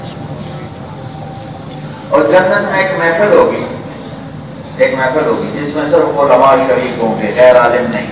Speaker 2: اور جنت میں ایک محفل ہوگی، ایک محفل ہوگی جس میں صرف علماء شریک ہوں گے، غیر عالم نہیں۔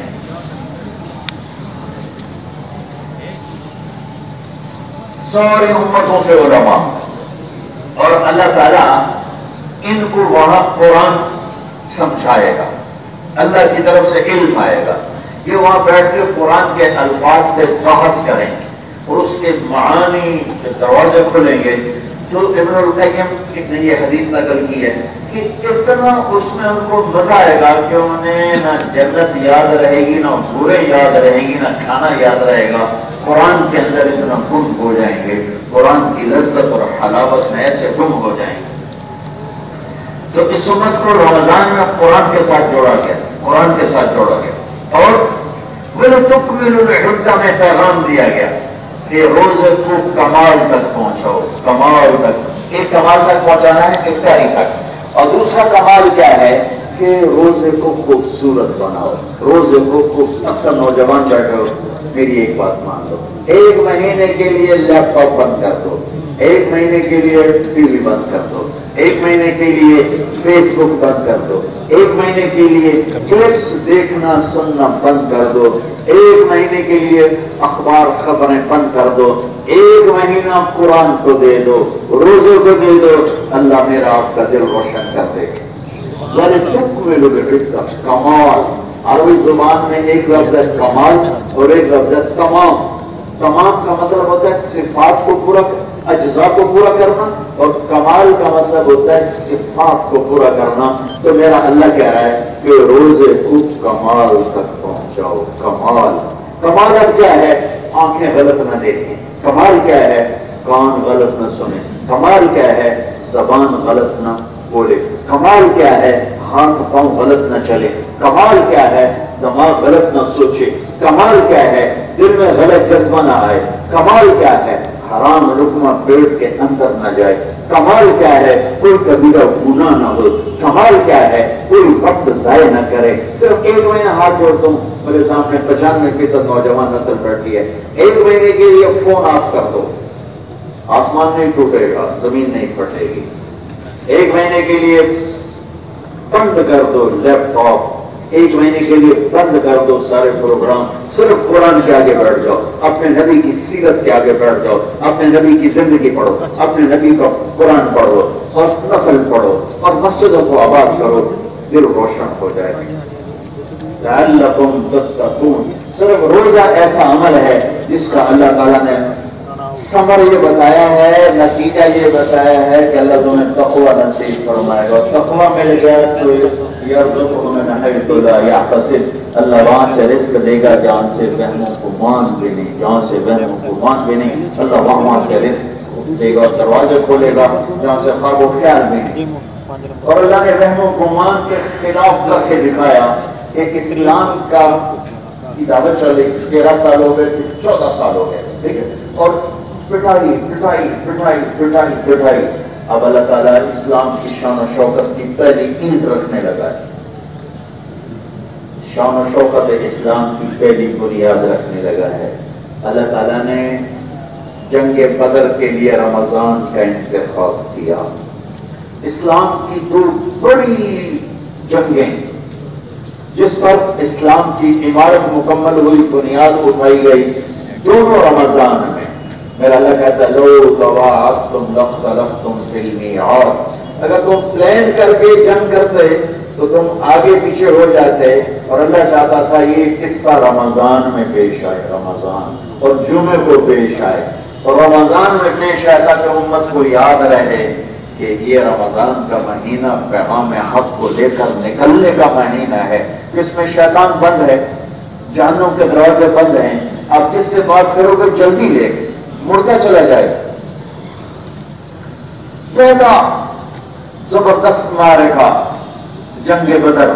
Speaker 2: ساری امتوں کے علماء، اور اللہ تعالیٰ ان کو وہاں قرآن سمجھائے گا، اللہ کی طرف سے علم آئے گا۔ یہ وہاں بیٹھ کے قرآن کے الفاظ پہ بحث کریں گے اور اس کے معانی کے دروازے کھلیں گے۔ تو ابن القیم نے یہ حدیث نقل کی ہے کہ اتنا اس میں ان کو مزہ آئے گا کہ انہیں نہ جنت یاد رہے گی، نہ بورے یاد رہے گی، نہ کھانا یاد رہے گا۔ قرآن کے اندر اتنا گم ہو جائیں گے، قرآن کی لذت اور حلاوت میں ایسے گم ہو جائیں گے۔ تو اس امت کو رمضان میں قرآن کے ساتھ جوڑا گیا، قرآن کے ساتھ جوڑا گیا، اور وَلِتُكْمِلُوا الْعِدَّةَ میں پیغام دیا گیا کہ روزے کو کمال تک پہنچاؤ، کمال تک۔ ایک کمال تک پہنچانا ہے افطاری تک، اور دوسرا کمال کیا ہے کہ روزے کو خوبصورت بناؤ، روزے کو خوب۔ اکثر نوجوان بیٹھے ہو، میری ایک بات مان لو، ایک مہینے کے لیے لیپ ٹاپ بند کر دو، ایک مہینے کے لیے ٹی وی بند کر دو، ایک مہینے کے لیے فیس بک بند کر دو، ایک مہینے کے لیے کلپس دیکھنا سننا بند کر دو، ایک مہینے کے لیے اخبار خبریں بند کر دو، ایک مہینہ قرآن کو دے دو، روزے کو دے دو، اللہ میرا آپ کا دل روشن کر دے گا۔ وَلِتُكْمِلُوا الْعِدَّةَ کمال، عربی زبان میں ایک لفظ ہے کمال اور ایک لفظ ہے تمام۔ تمام کا مطلب ہوتا ہے صفات کو پورا، اجزاء کو پورا کرنا، اور کمال کا مطلب ہوتا ہے صفات کو پورا کرنا۔ تو میرا اللہ کہہ رہا ہے کہ روزے کو کمال تک پہنچاؤ، کمال۔ کمال اب کیا ہے؟ آنکھیں غلط نہ دیکھیں۔ کمال کیا ہے؟ کان غلط نہ سنیں۔ کمال کیا ہے؟ زبان غلط نہ بولے۔ کمال کیا ہے؟ ہاتھ پاؤں غلط نہ چلے۔ کمال کیا ہے؟ دماغ غلط نہ سوچے۔ کمال کیا ہے؟ دل میں غلط جذبہ نہ آئے۔ کمال کیا ہے؟ حرام لقمہ پیٹ کے اندر نہ جائے۔ کمال کیا ہے؟ کوئی کبیرہ گناہ نہ ہو۔ کمال کیا ہے؟ کوئی وقت ضائع نہ کرے۔ صرف ایک مہینہ ہاتھ جوڑتا ہوں، میرے سامنے پچانوے فیصد نوجوان نسل بیٹھی ہے، ایک مہینے کے لیے فون آف کر دو، آسمان نہیں ٹوٹے گا، زمین نہیں پھٹے گی۔ ایک مہینے کے لیے بند کر دو لیپ ٹاپ، ایک مہینے کے لیے بند کر دو سارے پروگرام، صرف قرآن کے آگے بیٹھ جاؤ، اپنے نبی کی سیرت کے آگے بیٹھ جاؤ، اپنے نبی کی زندگی پڑھو، اپنے نبی کا قرآن پڑھو اور نفل پڑھو اور مسجدوں کو آباد کرو، دل روشن ہو جائے گا۔ لعلکم تتقون، صرف روزہ ایسا عمل ہے جس کا اللہ تعالیٰ نے ثمر یہ بتایا ہے، نتیجہ یہ بتایا ہے کہ اللہ تمہیں تقویٰ نصیب فرمائے گا۔ تقویٰ مل گیا تو یرزقہ من حیث لا یحتسب، اللہ وہاں سے رزق دے گا جہاں سے وہم و گمان بھی نہیں، جہاں سے وہم و گمان بھی نہیں، اللہ وہاں سے رزق دے گا، دروازے کھولے گا جہاں سے خواب و خیال بھی نہیں۔ اور اللہ نے وہم و گمان کے خلاف کر کے دکھایا کہ اسلام کا کی دعوت چل رہی، تیرہ سال ہو گئے، چودہ سال ہو گئے، ٹھیک ہے، اور پٹائی پٹائی پٹائی پٹائی پٹائی۔ اب اللہ تعالیٰ اسلام کی شان و شوکت کی پہلی اینٹ رکھنے لگا ہے، شان و شوکت اسلام کی پہلی بنیاد رکھنے لگا ہے۔ اللہ تعالیٰ نے جنگ بدر کے لیے رمضان کا انتخاب کیا۔ اسلام کی دو بڑی جنگیں جس پر اسلام کی عمارت مکمل ہوئی، بنیاد اٹھائی گئی، دونوں رمضان میں۔ میرا اللہ کہتا ہے لو تواعدتم لاختلفتم فی المیعاد، اگر تم پلان کر کے جنگ کرتے تو تم آگے پیچھے ہو جاتے، اور اللہ چاہتا تھا یہ قصہ رمضان میں پیش آئے، رمضان اور جمعے کو پیش آئے، اور رمضان میں پیش آئے تاکہ امت کو یاد رہے کہ یہ رمضان کا مہینہ پیغام حق کو لے کر نکلنے کا مہینہ ہے، اس میں شیطان بند ہے، جہنم کے دروازے بند ہیں، آپ جس سے بات کرو گے جلدی لے مڑتا چلا جائے، پہلا زبردست معرکہ جنگ بدر،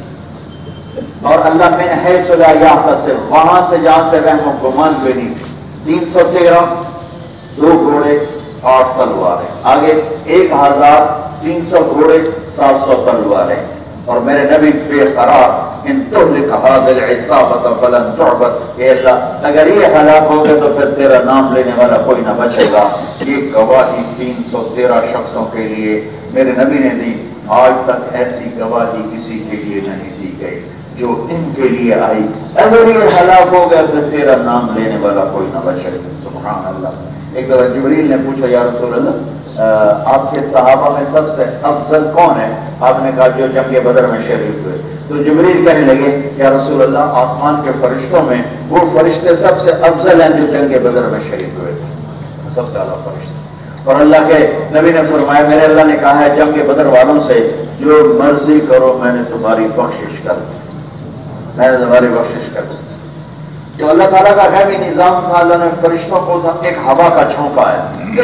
Speaker 2: اور اللہ میں ہے سلا سے وہاں سے جہاں سے رحم و گمان پہ نہیں، تین سو تیرہ دو گھوڑے آٹھ تلواریں، آگے ایک ہزار تین سو گھوڑے سات سو تلواریں، اور میرے نبی بے قرار ان تہلک هذه العصابة فلن تعبد، اے اللہ اگر یہ ہلاک ہو گئے تو پھر تیرا نام لینے والا کوئی نہ بچے گا۔ یہ گواہی تین سو تیرہ شخصوں کے لیے میرے نبی نے دی، آج تک ایسی گواہی کسی کے لیے نہیں دی گئی جو ان کے لیے آئی، اگر یہ ہلاک ہو گیا پھر تیرا نام لینے والا کوئی نہ بچے گا۔ سبحان اللہ۔ ایک دفعہ جبریل نے پوچھا یا رسول اللہ آپ کے صحابہ میں سب سے افضل کون ہے؟ آپ نے کہا جو جنگ بدر میں شریک ہوئے۔ تو جبریل کہنے لگے یا رسول اللہ آسمان کے فرشتوں میں وہ فرشتے سب سے افضل ہیں جو جنگ بدر میں شریک ہوئے تھے، سب سے اعلیٰ فرشتے۔ اور اللہ کے نبی نے فرمایا میرے اللہ نے کہا ہے جنگ بدر والوں سے جو مرضی کرو میں نے تمہاری بخشش کر دی، میں نے تمہاری بخشش کر دی۔ جو اللہ تعالیٰ کا غیبی نظام تھا، اللہ نے فرشتوں کو ایک ہوا کا چھونکا ہے،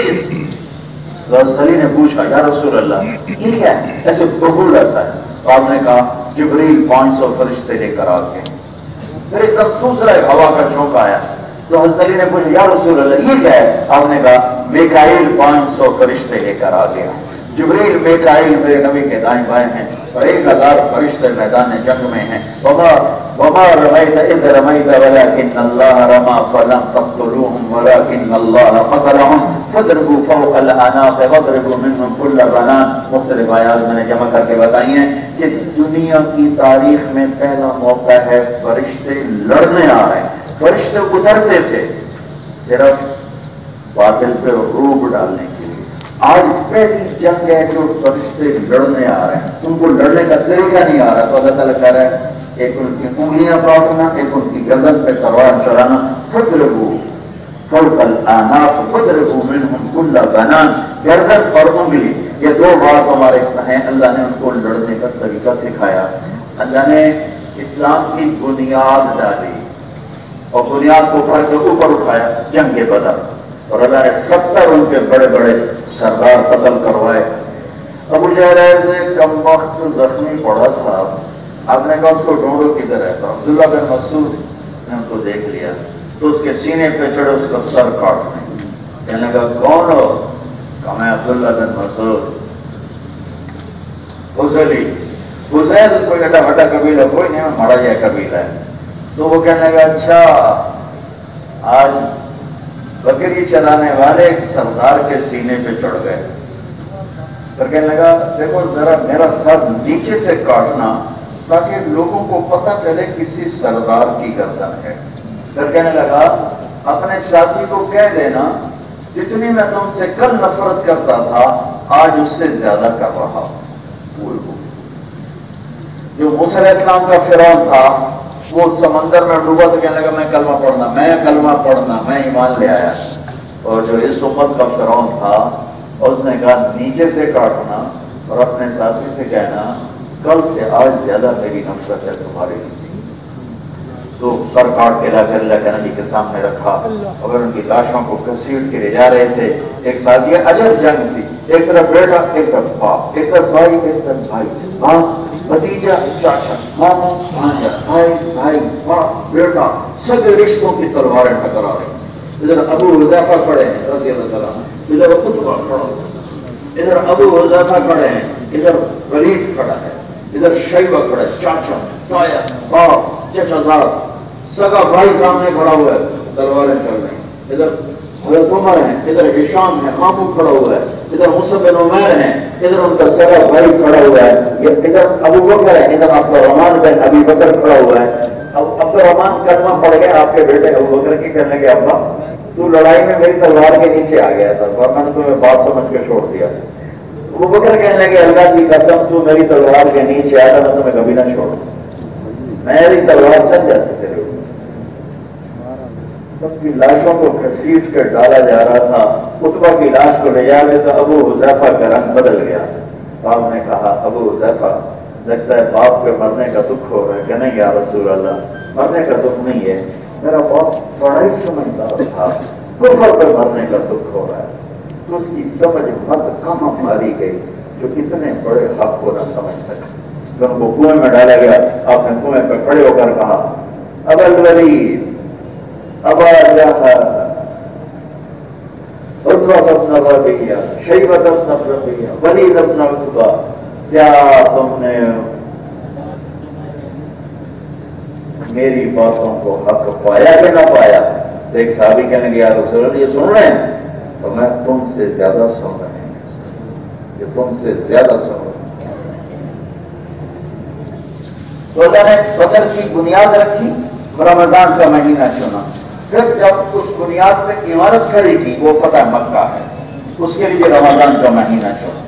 Speaker 2: علی نے پوچھا یا رسول اللہ یہ کیا ہے؟ ایسے ببول ایسا ہے، تو آپ نے کہا جبریل پانچ سو فرشتے لے کر آ گئے، پھر ایک دم دوسرا ایک ہوا کا چھونکا آیا، تو حضرت علی نے پوچھا یا رسول اللہ یہ کیا ہے؟ آپ نے کہا میکائیل پانچ سو فرشتے لے کر آ گیا۔ جبریل میکائیل میرے نبی کے دائیں بائیں ہیں اور ایک ہزار فرشتے میدان جنگ میں ہیں۔ وما وما رمیت اذ رمیت ولکن اللہ رما فلم تقتلوهم ولکن اللہ قتلهم فاضربوا فوق الاعناق واضربوا منهم كل بنان۔ مختلف آیات میں نے جمع کر کے بتائی ہیں کہ دنیا کی تاریخ میں پہلا موقع ہے فرشتے لڑنے آ رہے ہیں، فرشتے اترتے تھے صرف باطل پہ روب ڈالنے کے لیے، آج پہلی جنگ ہے جو فرشتے لڑنے آ رہے ہیں، ان کو لڑنے کا طریقہ نہیں آ رہا، تو اللہ تعالیٰ کہہ رہا ہے ایک ان کی انگلیاں کاٹنا، ایک ان کی گردن پہ تلوار چلانا، فاضربوا فوق الاعناق واضربوا منهم كل بنان، گردن اور انگلی یہ دو بات ہمارے ہیں، اللہ نے ان کو لڑنے کا طریقہ سکھایا، اللہ نے اسلام کی بنیاد ڈالی اور بنیاد کو پھر کے اوپر اٹھایا جنگ بدر، اور اللہ نے ستر ان کے بڑے بڑے سردار قتل کروائے۔ ابو جہل سے کم وقت زخمی پڑا تھا، آپ نے کہا اس کو ڈھونڈو کدھر ہے، تو عبداللہ بن مسعود نے ان کو دیکھ لیا تو اس کے سینے پہ چڑھے اس کا سر کاٹنے، کہنے لگا کون ہو؟ کہا میں عبداللہ بن مسعود۔ حسلی حسین کوئی ایڈا بڑا قبیلہ کوئی نہیں، مڑا جائے قبیلہ ہے، تو وہ کہنے لگا اچھا آج بکری چلانے والے ایک سردار کے سینے پہ چڑھ گئے، پھر کہنے لگا دیکھو ذرا میرا سر نیچے سے کاٹنا تاکہ لوگوں کو پتہ چلے کسی سردار کی گردن ہے، پھر کہنے لگا اپنے ساتھی کو کہہ دینا جتنی میں تم سے کل نفرت کرتا تھا آج اس سے زیادہ کر رہا ہوں۔ جو موسیٰ علیہ السلام کا فرعون تھا وہ سمندر میں ڈوبا تو کہنے لگا میں کلمہ پڑھنا میں کلمہ پڑھنا میں ایمان لے آیا، اور جو اس امت کا فرعون تھا اس نے کہا نیچے سے کاٹنا اور اپنے ساتھی سے کہنا کل سے آج زیادہ میری نفرت ہے تمہارے لیے، تو سر کاٹ کے لا کر اللہ کے نبی کے سامنے رکھا، اگر ان کی لاشوں کو گھسیٹ کے لے جا رہے تھے۔ ایک ساتھ یہ عجب جنگ تھی، ایک طرف بیٹا ایک طرف باپ، ایک طرف بھائی ایک طرف بھائی، باپ بھتیجا چاچا ماما بھانجا بھائی بھائی باپ بیٹا، سب رشتوں کی تلواریں ٹکرا رہی، ادھر ابو حذیفہ کھڑے ہیں رضی اللہ تعالیٰ عنہ، ادھر عتبہ کھڑا ہے، ادھر ابو حذیفہ کھڑے ہیں، ادھر ولید کھڑا ہے، ادھر شیبہ کھڑا ہے، چاچا تایا باپ چچا صاحب سگا بھائی سامنے کھڑا ہوا ہے، تلواریں چل رہی ہیں، ادھر حضرت عمر ہیں، ادھر ہشام ہے مامو کھڑا ہوا ہے، ادھر مصعب بن عمیر ہیں، ادھر ان کا سگا بھائی کھڑا ہوا ہے، ادھر ابو بکر ہے، ادھر عبد الرحمن بن ابی بکر کھڑا ہوا ہے۔ اب عبد الرحمن کلمہ پڑھ گئے، آپ کے بیٹے ابو بکر کی کہنے لگے ابا تو لڑائی میں میری تلوار کے نیچے آ گیا تھا اور میں نے تمہیں بات سمجھ کے چھوڑ دیا۔ ابو بکر کہنے لگے اللہ کی قسم تو میری تلوار کے نیچے آیا تھا میں تمہیں کبھی نہ چھوڑتا، میری تلوار چل جاتی تیرے اوپر۔ سب کی لاشوں کو گھسیٹ کے ڈالا جا رہا تھا، عتبہ کی لاش کو لے جا رہے تو ابو حذیفہ کا رنگ بدل گیا۔ باپ نے کہا ابو حذیفہ لگتا ہے باپ کے مرنے کا دکھ ہو رہا ہے، کہ نہیں یا رسول اللہ مرنے کا دکھ نہیں ہے، میرا باپ بڑا ہی سمجھدار تھا، کفر پہ مرنے کا دکھ ہو رہا ہے۔ تو اس کی سمجھ مت کہاں ماری گئی جو اتنے بڑے حق کو نہ سمجھ سکے. تو ان کو کنویں میں ڈالا گیا. آپ نے کنویں پہ کھڑے ہو کر کہا ابا الولید ابا جہل عتبہ ابن ربیعہ شیبہ ابن ربیعہ ولید ابن عتبہ، کیا تم نے میری باتوں کو حق پایا کہ نہ پایا؟ تو ایک صحابی کہنے گیا رسول اللہ یہ سن رہے ہیں؟ تو میں تم سے زیادہ سن رہے ہیں، یہ تم سے زیادہ سن رہے ہیں. تو اللہ نے بدر کی بنیاد رکھی، رمضان کا مہینہ چنا. پھر جب اس بنیاد پہ عمارت کھڑی کی، وہ فتح مکہ ہے، اس کے لیے رمضان کا مہینہ چنا.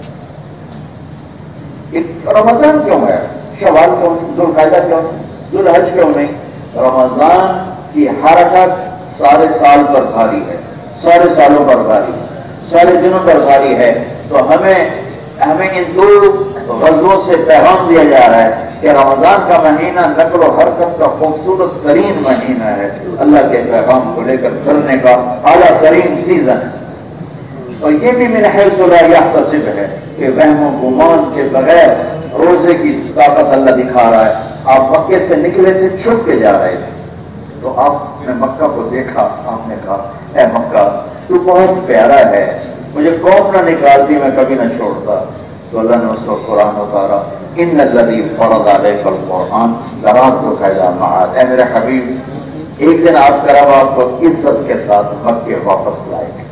Speaker 2: رمضان کیوں ہے؟ شوال کیوں نہیں؟ ذوالقعدہ کیوں نہیں؟ ذوالحج کیوں نہیں؟ رمضان کی حرکت سارے سال پر بھاری ہے، سارے سالوں پر بھاری ہے، سارے دنوں پر بھاری ہے. تو ہمیں ہمیں ان دو غزووں سے پیغام دیا جا رہا ہے کہ رمضان کا مہینہ نقل و حرکت کا خوبصورت ترین مہینہ ہے، اللہ کے پیغام کو لے کر چلنے کا اعلیٰ ترین سیزن ہے. اور یہ بھی من حیث لا یحتسب ہے کہ وہم و گمان کے بغیر روزے کی طاقت اللہ دکھا رہا ہے. آپ مکے سے نکلے تھے، چھپ کے جا رہے تھے، تو آپ نے مکہ کو دیکھا. آپ نے کہا اے مکہ تو بہت پیارا ہے، مجھے قوم نہ نکالتی میں کبھی نہ چھوڑتا. تو اللہ نے اس کو قرآن اتارا ان الذی فرض علیک القرآن لرادک الی معاد. اے میرے حبیب ایک دن آپ کا رب آپ کو عزت کے ساتھ مکے واپس لائے گا.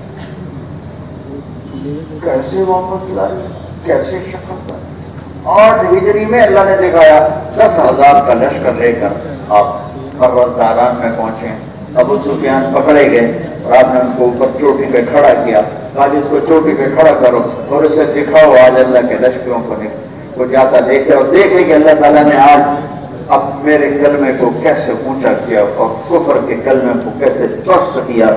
Speaker 2: کیسے واپس لائے؟ کیسے شکل لائے؟ آٹھ ہجری میں اللہ نے دکھایا دس ہزار کا لشکر لے کر آپ پروت زاران میں پہنچے. ابو سفیان پکڑے گئے اور آپ نے ان کو اوپر چوٹی پہ کھڑا کیا. آج اس کو چوٹی پہ کھڑا کرو اور اسے دکھاؤ آج اللہ کے لشکروں کو وہ جاتا دیکھے اور دیکھے کہ اللہ تعالیٰ نے آج اب میرے کلمے کو کیسے اونچا کیا اور کفر کے کلمے کو کیسے پست کیا.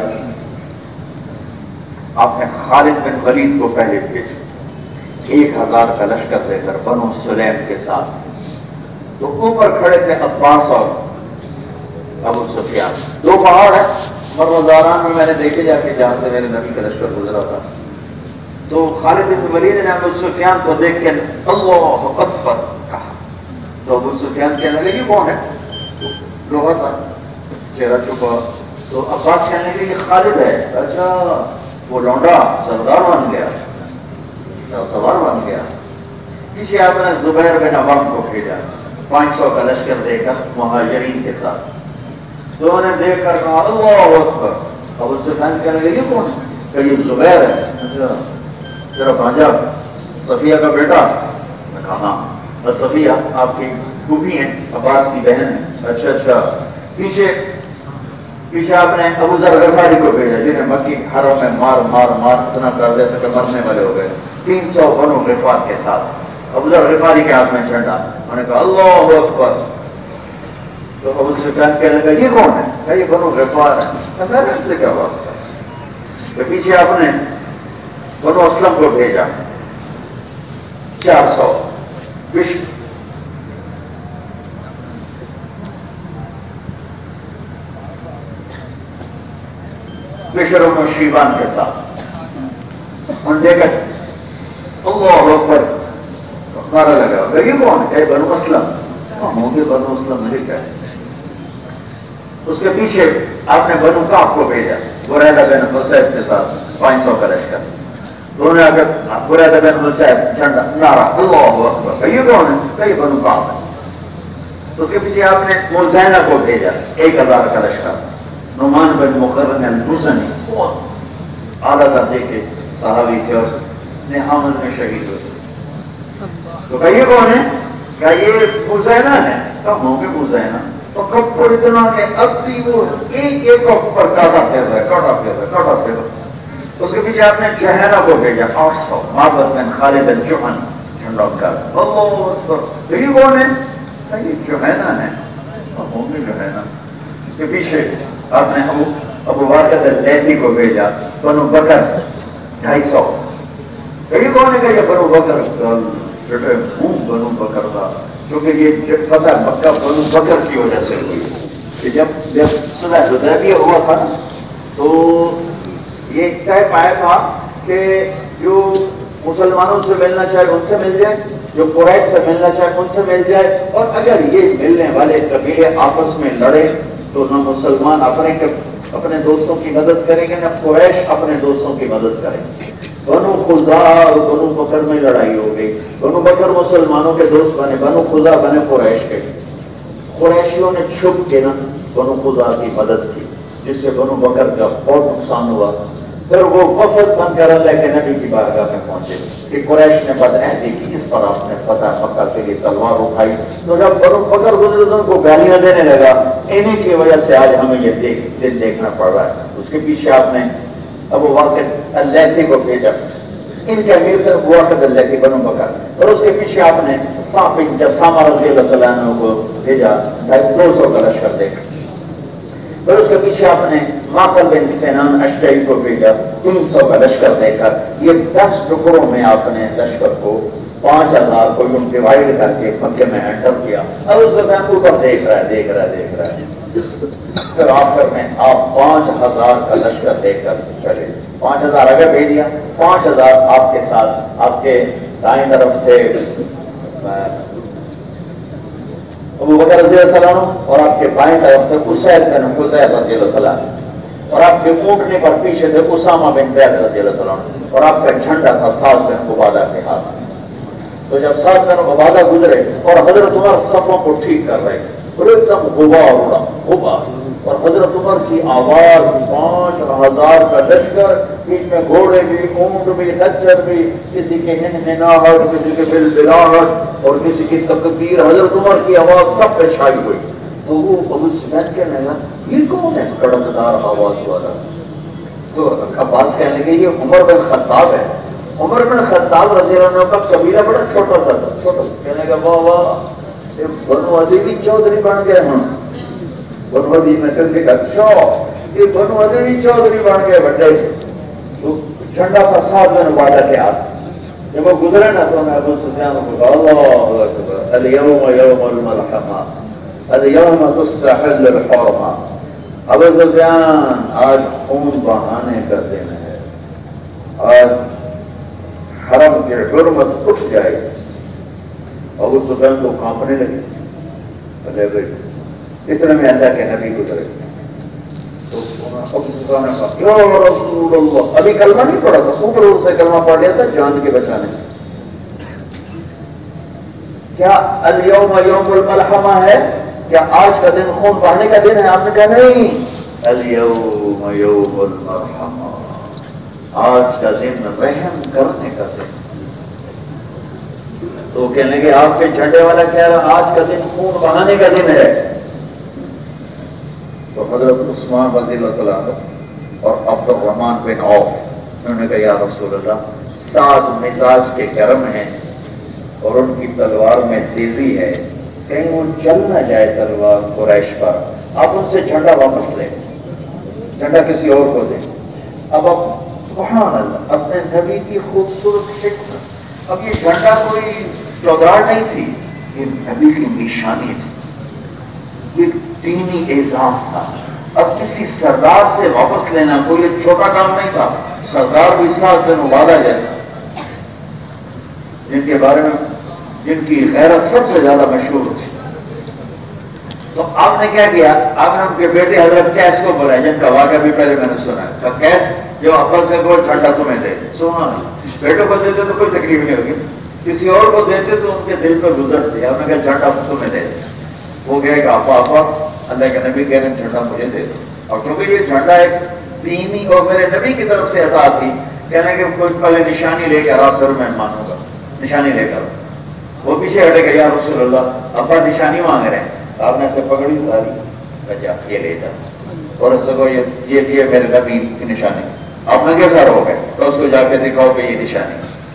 Speaker 2: آپ نے خالد بن ولید کو پہلے بھیجا ایک ہزار کا لشکر لے کر بنو سلیم کے ساتھ. تو اوپر کھڑے تھے عباس اور ابو سفیان. دو پہاڑ ہیں مروزاران میں، میں نے دیکھے جا کے جہاں سے میرے نبی کا لشکر گزرا تھا. تو خالد بن ولید نے ابو سفیان کو دیکھ کے اللہ اکبر کہا. تو ابو سفیان کہنے لگے یہ کون ہے؟ لوہا تھا، چہرہ چھپا. تو عباس کہنے لگے یہ خالد ہے. اچھا وہ لونڈا سردار بن گیا، سوار بن گیا. پیچھے آپ نے زبیر بن عوام کو بھیجا پانچ سو کا لشکر دے کر مہاجرین کے ساتھ. تو انہوں نے دیکھ کر کہا اللہ اکبر. ابو سفیان کہنے لگے یہ کون ہے؟ کہ یہ زبیر ہے. اچھا تیرا بھانجا صفیہ کا بیٹا؟ میں کہا ہاں. اور صفیہ آپ کی پھوپھی ہیں، عباس کی بہن ہے. اچھا اچھا. پیچھے پیچھے آپ نے ابو ذر غفاری کو بھیجا جنہیں مکی حرم میں مار مار مار اتنا کر دیتے کہ مرنے والے ہو گئے. تین سو بنو غفار کے ساتھ ابو ذر غفاری کے ہاتھ میں جھنڈا. انہوں نے کہا اللہ اکبر. تو ابو سفیان کہنے لگا یہ کون ہے؟ کہ یہ بنو غفار ہے. میرے ان سے کیا واسطہ؟ تو پیچھے آپ نے بنو اسلم کو بھیجا چار سو. بشر و شیبان کے ساتھ ان دیکھا اللہ اکبر نعرہ لگا. یہ کون ہے؟ بنو اسلم. ہوں گے بنو اسلم نہیں کہا. اس کے پیچھے آپ نے بنو کعب کو بھیجا بریدہ بن حسین کے ساتھ پانچ سو کا لشکر. انہوں نے آ کر بریدہ بن حسین جھنڈا نعرہ اللہ اکبر. یہ کون ہے؟ کہ یہ بنو کعب ہے. اس کے پیچھے آپ نے مزینہ کو بھیجا ایک ہزار کا لشکر. نعمان بن مقرن الحسنی بہت اعلیٰ درجے کے صحابی تھے اور اپنے حامد میں شہید ہوئے. تو کہ یہ کون ہے؟ کہ یہ مزینہ ہے. کب ہوں گے مزینہ؟ تو کپڑ اتنا کہ اب بھی وہ ایک ایک پر کاٹا پھیر رہا ہے کاٹا پھیر رہا ہے کاٹا پھیر رہا ہے. اس کے پیچھے آپ نے جہینہ کو بھیجا آٹھ سو. معبد بن خالد الجہنی جھنڈا اٹھا. یہ کون ہے؟ کہ یہ جہینہ ہے. ہوں گے جہینہ. اس کے پیچھے آپ نے ابو ابو واقد اللیثی کو بھیجا بنو بکر ڈھائی سو. یہ کون ہے؟ کہ یہ بنو بکر بیٹے ہوں بنو بکر کا. کیونکہ یہ فتح مکہ بنو بکر کی وجہ سے ہوئی. کہ جب جب صلح حدیبیہ ہوا تھا تو یہ طے پایا تھا کہ جو مسلمانوں سے ملنا چاہے ان سے مل جائے، جو قریش سے ملنا چاہے ان سے مل جائے، اور اگر یہ ملنے والے قبیلے آپس میں لڑے تو نہ مسلمان اپنے اپنے دوستوں کی مدد کریں گے، نہ قریش اپنے دوستوں کی مدد کریں گے۔ بنو خزاع اور بنو بکر میں لڑائی ہو گئی، بنو بکر مسلمانوں کے دوست بنے، بنو خزاع بنے قریش کے۔ قریشیوں نے چھپ کے نا بنو خزاع کی مدد کی، جس سے بنو بکر کا بہت نقصان ہوا۔ پھر وہ وفد بن کر اللہ کے نبی کی بارگاہ میں پہنچے کہ قریش نے بدعہدی کی، اس پر آپ نے فتح مکہ کے لیے تلوار اٹھائی۔ تو جب بنو بکر گزرے تو ان کو گالیاں دینے لگا، انہیں کی وجہ سے آج ہمیں یہ دیکھ دن دیکھنا پڑ رہا ہے۔ اس کے پیچھے آپ نے ابو واقد اللیثی کو بھیجا، ان کے امیر تھے ابو واقد اللیثی بنو بکر، اور اس کے پیچھے آپ نے صاف بن جسامہ رضی اللہ عنہ کو بھیجا، دو سو کا لشکر دے کر۔ پھر اس کے پیچھے آپ نے ماقل بن سنان اشتری کو بھیجا، تین سو کا لشکر دے کر۔ یہ دس ٹکڑوں میں آپ نے لشکر کو پانچ ہزار کو یوں ڈیوائڈ کر کے مکے میں انٹر کیا۔ اب اس میں اوپر دیکھ رہا ہے دیکھ رہا ہے دیکھ رہا ہے پھر آخر میں آپ پانچ ہزار کا لشکر دے کر چلے۔ پانچ ہزار اگر بھیج دیا، پانچ ہزار آپ کے ساتھ، آپ کے دائیں طرف تھے ابو بکر رضی اللہ عنہ اور آپ کے بائیں طرف تھے اسید بن حذیفہ رضی اللہ عنہ، اور آپ کے اونٹنے پر پیچھے تھے اسامہ بن زید رضی اللہ عنہ، اور آپ کا جھنڈا تھا سعد بن عبادہ کے ہاتھ میں۔ تو جب سعد بن عبادہ گزرے اور حضرت عمر صفوں کو ٹھیک کر رہے تھے، اور ایک دم غبار اڑا غبار، اور حضرت عمر کی آواز، پانچ ہزار کا لشکر، بیچ میں گھوڑے بھی، اونٹ بھی، خچر بھی، کسی کے ہنہناہٹ، کسی کے بلبلاہٹ اور کسی کی تکبیر، حضرت عمر کی آواز سب پہ چھائی ہوئی۔ تو وہ ابو سفیان کہنے لگا یہ کون ہے کڑکدار آواز والا؟ تو عباس کہنے لگے یہ عمر بن خطاب ہے۔ عمر بن خطاب رضی اللہ عنہ کا قبیلہ بڑا چھوٹا سا تھا، چھوٹا، کہنے لگا واہ واہ، یہ بنو عدی بھی چودھری بن گئے ہیں، بنو عدی نسل کے اچھا یہ بنو عدی بھی چودھری بن گئے بڑے۔ تو جھنڈا کا ساتھ بن عبادہ کے ہاتھ، جب وہ گزرے نا تو میں ابو سفیان کو کہا اللہ اکبر، الیوم یوم الملحمہ، الیوم تستحل الحرمہ۔ ابو سفیان آج خون بہانے کا دن ہے، آج حرم کی حرمت اٹھ جائے گی۔ ابو سفیان تو کانپنے لگے، ارے بھائی اتنے میں اللہ کے نبی گزرے تو ابو سفیان نے کہا یا رسول اللہ، ابھی کلمہ نہیں پڑھا تھا، اوپر سے کلمہ پڑھ لیا تھا جان کے بچانے سے۔ کیا الیوم یوم الملحمہ ہے؟ کیا آج کا دن خون بہانے کا دن ہے؟ آپ نے کہا نہیں، الیوم یوم المرحمہ، آج کا دن رحم کرنے کا دن۔ تو کہنے لگے آپ کے جھنڈے والا کہہ رہا آج کا دن خون بہانے کا دن ہے۔ تو حضرت عثمان رضی اللہ عنہ اور عبد الرحمن بن عوف انہوں نے کہا یا رسول اللہ، سعد مزاج کے گرم ہیں اور ان کی تلوار میں تیزی ہے، کہیں وہ چل نہ جائے تلوار قریش پر، آپ ان سے جھنڈا واپس لیں، جھنڈا کسی اور کو دیں۔ اب اب سبحان اللہ، اپنے نبی کی خوبصورت حکمت، اب یہ جھنڈا کوئی چودراہٹ نہیں تھی، یہ نبی کی نشانی تھی، یہ دینی اعزاز تھا۔ اب کسی سردار سے واپس لینا کوئی چھوٹا کام نہیں تھا، سردار بھی سعد بن عبادہ جیسا، جن کے بارے میں جن کی غیرت سب سے زیادہ مشہور تھی۔ تو آپ نے کیا کیا؟ آپ نے ان کے بیٹے حضرت قیس کو بلایا، جن کا واقعہ بھی پہلے میں نے سنا ہے، تو قیس جو ابا سے کوئی جھنڈا تمہیں دے، سبحان اللہ، بیٹوں کو دیتے تو کوئی تکلیف نہیں ہوگی، کسی اور کو دیتے تو ان کے دل پہ گزرتی۔ آپ نے کہا جھنڈا تمہیں دے، وہ گئے کہ آپا آپا اللہ کے نبی کہہ رہے ہیں جھنڈا مجھے دے دو، اور کیونکہ یہ جھنڈا ایک دینی اور میرے نبی کی طرف سے عطا تھی، کہنے کہ کچھ پہلے نشانی لے کر آپ پھر میں مانوں گا، نشانی لے کر۔ وہ پیچھے ہٹے گا یا رسول اللہ ابا نشانی مانگ رہے ہیں، آپ نے سے پکڑی اتاری، بچا یہ لے جا، اور اس کو یہ یہ میرے نبی کی نشانی، آپ نے کیسا رو گئے تو اس کو جا کے دکھاؤ کہ یہ نشانی۔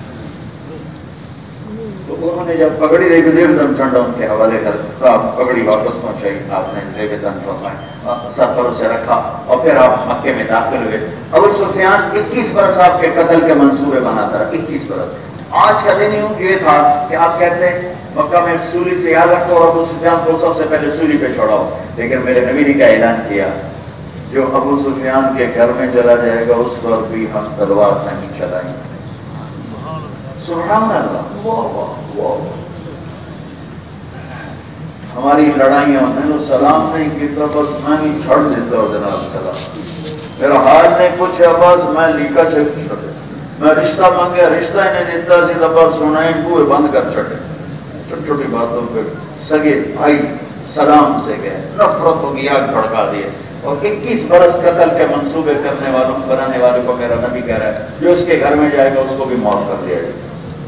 Speaker 2: تو انہوں نے جب پگڑی دے کے زیب دم ٹھنڈا ان کے حوالے کر پگڑی واپس پہنچائی، آپ نے زیب دم فرمائے، سر پر اسے رکھا، اور پھر آپ مکے میں داخل ہوئے۔ ابو سفیان اکیس برس آپ کے قتل کے منصوبے بناتا رہا، اکیس برس۔ آج کا دن یوں یہ تھا کہ آپ کہتے ہیں مکہ میں سولی تیار رکھو اور ابو سفیان کو سب سے پہلے سولی پہ چھوڑاؤ، لیکن میرے نبی نے کیا اعلان کیا، جو ابو سفیان کے گھر میں چلا جائے گا اس پر بھی ہم تلوار نہیں چلائیں گے. سبحان اللہ. واہ واہ واہ. ہماری لڑائیاں میں نے سلام نہیں کیا بس میں ہی چھڑ دیتا ہوں جناب سلام. میرا حال نہیں پوچھا بس میں لکھا چھڑ چھوڑے. میں رشتہ مانگیا رشتہ ہی نہیں دیتا سیدھا بس سنائیں بوئے بند کر چھڑے. چھوٹی چھوٹی باتوں پہ سگے بھائی سلام سے گئے نفرت ہو گئی آگ بھڑکا دیے. اور اکیس برس قتل کے منصوبے کرنے والوں بنانے والوں کو میرا نبی کہہ رہا ہے جو اس کے گھر میں جائے گا اس کو بھی معاف کر دیا جائے.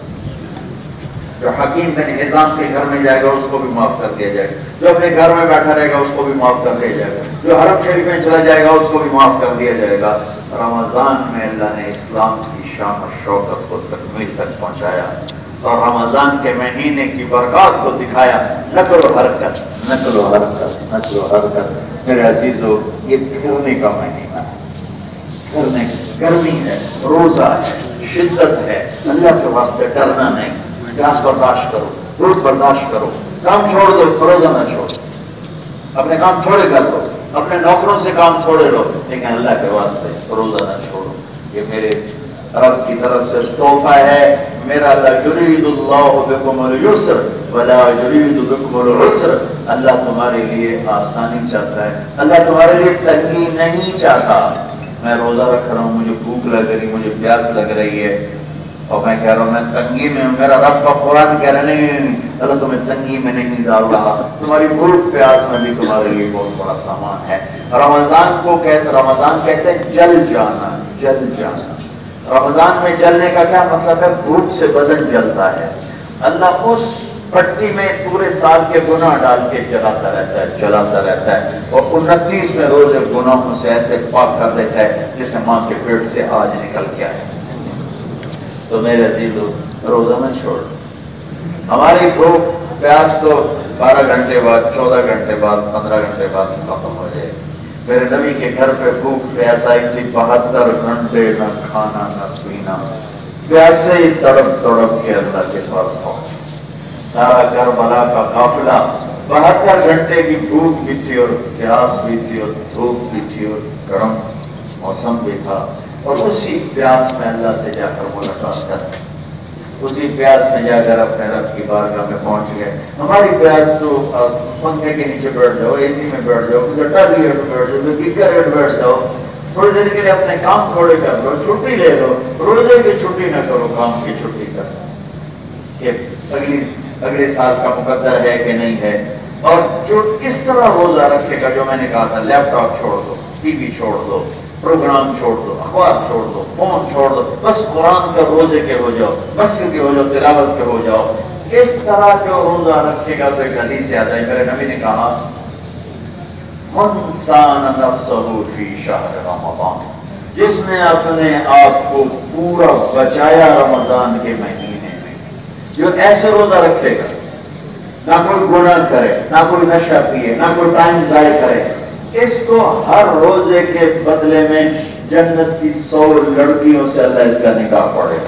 Speaker 2: جو حکیم بن حزام کے گھر میں جائے گا اس کو بھی معاف کر دیا جائے گا. جو اپنے گھر میں بیٹھا رہے گا اس کو بھی معاف کر دیا جائے گا. جو حرم شریف میں چلا جائے گا اس کو بھی معاف کر دیا جائے گا. رمضان میں اللہ نے اسلام کی شان و شوکت کو تکمیل تک پہنچایا اور رمضان کے مہینے کی برکات کو دکھایا. نقل و حرکت نقل و حرکت نقل و حرکت. میرے عزیزو یہ پھرنے کا مہینہ ہے. پھرنے گرمی ہے روزہ ہے شدت ہے. اللہ کے واسطے ڈرنا نہیں. پیاس برداشت کرو دھوپ برداشت کرو. کام چھوڑ دو روزہ نہ چھوڑ. اپنے کام تھوڑے کر لو اپنے نوکروں سے کام تھوڑے لو لیکن اللہ کے واسطے روزہ نہ چھوڑو. یہ میرے رب کی طرف سے تحفہ ہے. میرا لا یرید اللہ بکم اليسر ولا یرید بکم العسر. اللہ تمہارے لیے آسانی چاہتا ہے. اللہ تمہارے لیے تنگی نہیں چاہتا. میں روزہ رکھ رہا ہوں مجھے بھوک لگ رہی مجھے پیاس لگ رہی ہے اور میں کہہ رہا ہوں میں تنگی میں ہوں. میرا رب کا قرآن کہہ رہا نہیں اللہ تمہیں تنگی میں نہیں ڈال رہا. تمہاری بھوک پیاس میں بھی تمہارے لیے بہت بڑا سامان ہے. رمضان کو کہتے رمضان کہتے ہیں جل جانا جل جانا. رمضان میں جلنے کا کیا مطلب ہے؟ بھوک سے بدن جلتا ہے. اللہ اس پٹی میں پورے سال کے گناہ ڈال کے چلاتا رہتا ہے چلاتا رہتا ہے اور انتیس میں روزے گناہوں سے ایسے پاک کر دیتا ہے جیسے ماں کے پیٹ سے آج نکل گیا ہے. تو میرے عزیزو روزہ میں چھوڑ. ہماری بھوک پیاس تو بارہ گھنٹے بعد چودہ گھنٹے بعد پندرہ گھنٹے بعد ختم ہو جائے. میرے نبی کے گھر پہ بھوک پیاس آئی تھی بہتر گھنٹے نہ کھانا نہ پینا. پیاسے ہی تڑپ تڑپ کے اللہ کے پاس پہنچے. سارا کربلا کا قافلہ بہتر گھنٹے کی بھوک بھی تھی اور پیاس بھی تھی اور دھوپ بھی تھی اور گرم موسم بھی تھا اور اسی پیاس میں اللہ سے جا کر ملاقات کر اسی پیاس میں جا کر اپنے رب کی بارگاہ میں پہنچ گئے. ہماری پیاس تو پنکھے کے نیچے بیٹھ جاؤ اے سی میں بیٹھ جاؤ کسی ٹالی ہٹ بیٹھ جاؤ ککر ہٹ بیٹھ جاؤ تھوڑی دیر کے لیے اپنے کام تھوڑے کر لو چھٹی لے لو. روزے کی چھٹی نہ کرو کام کی چھٹی کر کہ اگلی اگلے سال کا مقدر ہے کہ نہیں ہے. اور جو اس طرح روزہ رکھے گا جو میں نے کہا تھا لیپ ٹاپ چھوڑ دو ٹی وی چھوڑ دو پروگرام چھوڑ دو اخبار چھوڑ دو فون چھوڑ دو بس قرآن کا روزے کے ہو جاؤ مسجد کے ہو جاؤ تلاوت کے ہو جاؤ. اس طرح جو روزہ رکھے گا تو ایک حدیث سے آتا ہے میرے نبی نے کہا من سان نفسہ فی شہر رمضان جس نے اپنے آپ کو پورا بچایا رمضان کے مہینے میں جو ایسے روزہ رکھے گا نہ کوئی گناہ کرے نہ کوئی نشہ پیے نہ کوئی ٹائم ضائع کرے اس کو ہر روزے کے بدلے میں جنت کی سو لڑکیوں سے اللہ اس کا نکاح پڑے.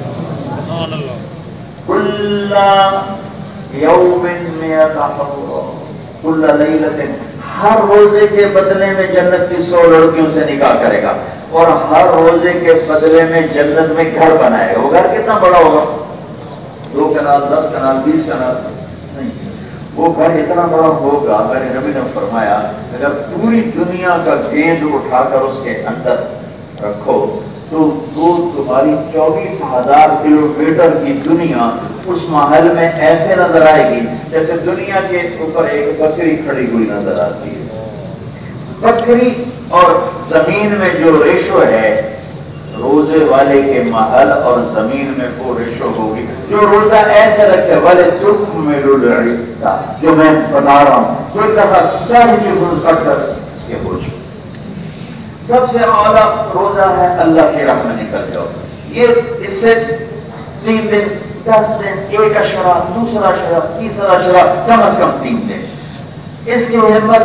Speaker 2: کل یوم مئۃ حور کل لیلۃ ہر روزے کے بدلے میں جنت کی سو لڑکیوں سے نکاح کرے گا اور ہر روزے کے بدلے میں جنت میں گھر بنائے گا. وہ گھر کتنا بڑا ہوگا؟ دو کنال دس کنال بیس کنال نہیں وہ گھر اتنا بڑا ہوگا. میرے نبی نے فرمایا اگر پوری دنیا کا گیند اٹھا کر اس کے اندر رکھو تو وہ تمہاری چوبیس ہزار کلو میٹر کی دنیا اس محل میں ایسے نظر آئے گی جیسے دنیا کے اوپر ایک بکری کھڑی ہوئی نظر آتی ہے. بکری اور زمین میں جو ریشو ہے روزے والے کے محل اور زمین میں وہ ریشو ہوگی. جو روزہ ایسے رکھے والے ترک میں لڑتا جو میں بتا رہا ہوں کوئی دفعہ ساری چیزوں کٹ کر اس کے بوجھ سب سے اعلیٰ روزہ ہے اللہ کی راہ میں نکل جاؤ. یہ اس سے تین دن دس دن ایک اشرا دوسرا اشرا تیسرا اشرا کم از کم تین دن اس کی ہمت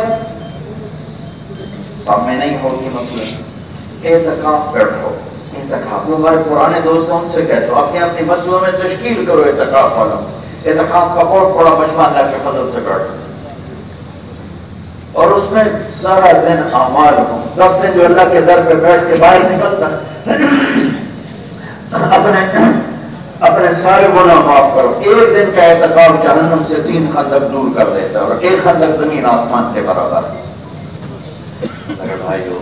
Speaker 2: سب میں نہیں ہوگی. مسئلہ اعتکاف بیٹھو اعتکاف ہمارے پرانے دوست ان سے کہتے ہو اپنی اپنی مسئلوں میں تشکیل کرو اعتکاف والا. اعتکاف کا بہت بڑا مجمع اللہ کے فضل سے بیٹھو اور اس میں سارا دن اعمال ہوں. دس دن جو اللہ کے در پہ بیٹھ کے باہر نکلتا اپنے اپنے سارے گناہ معاف کرو. ایک دن کا اعتکاف جہنم سے تین خندق دور کر دیتا ہے اور ایک خندق زمین آسمان کے برابر. میرے بھائیو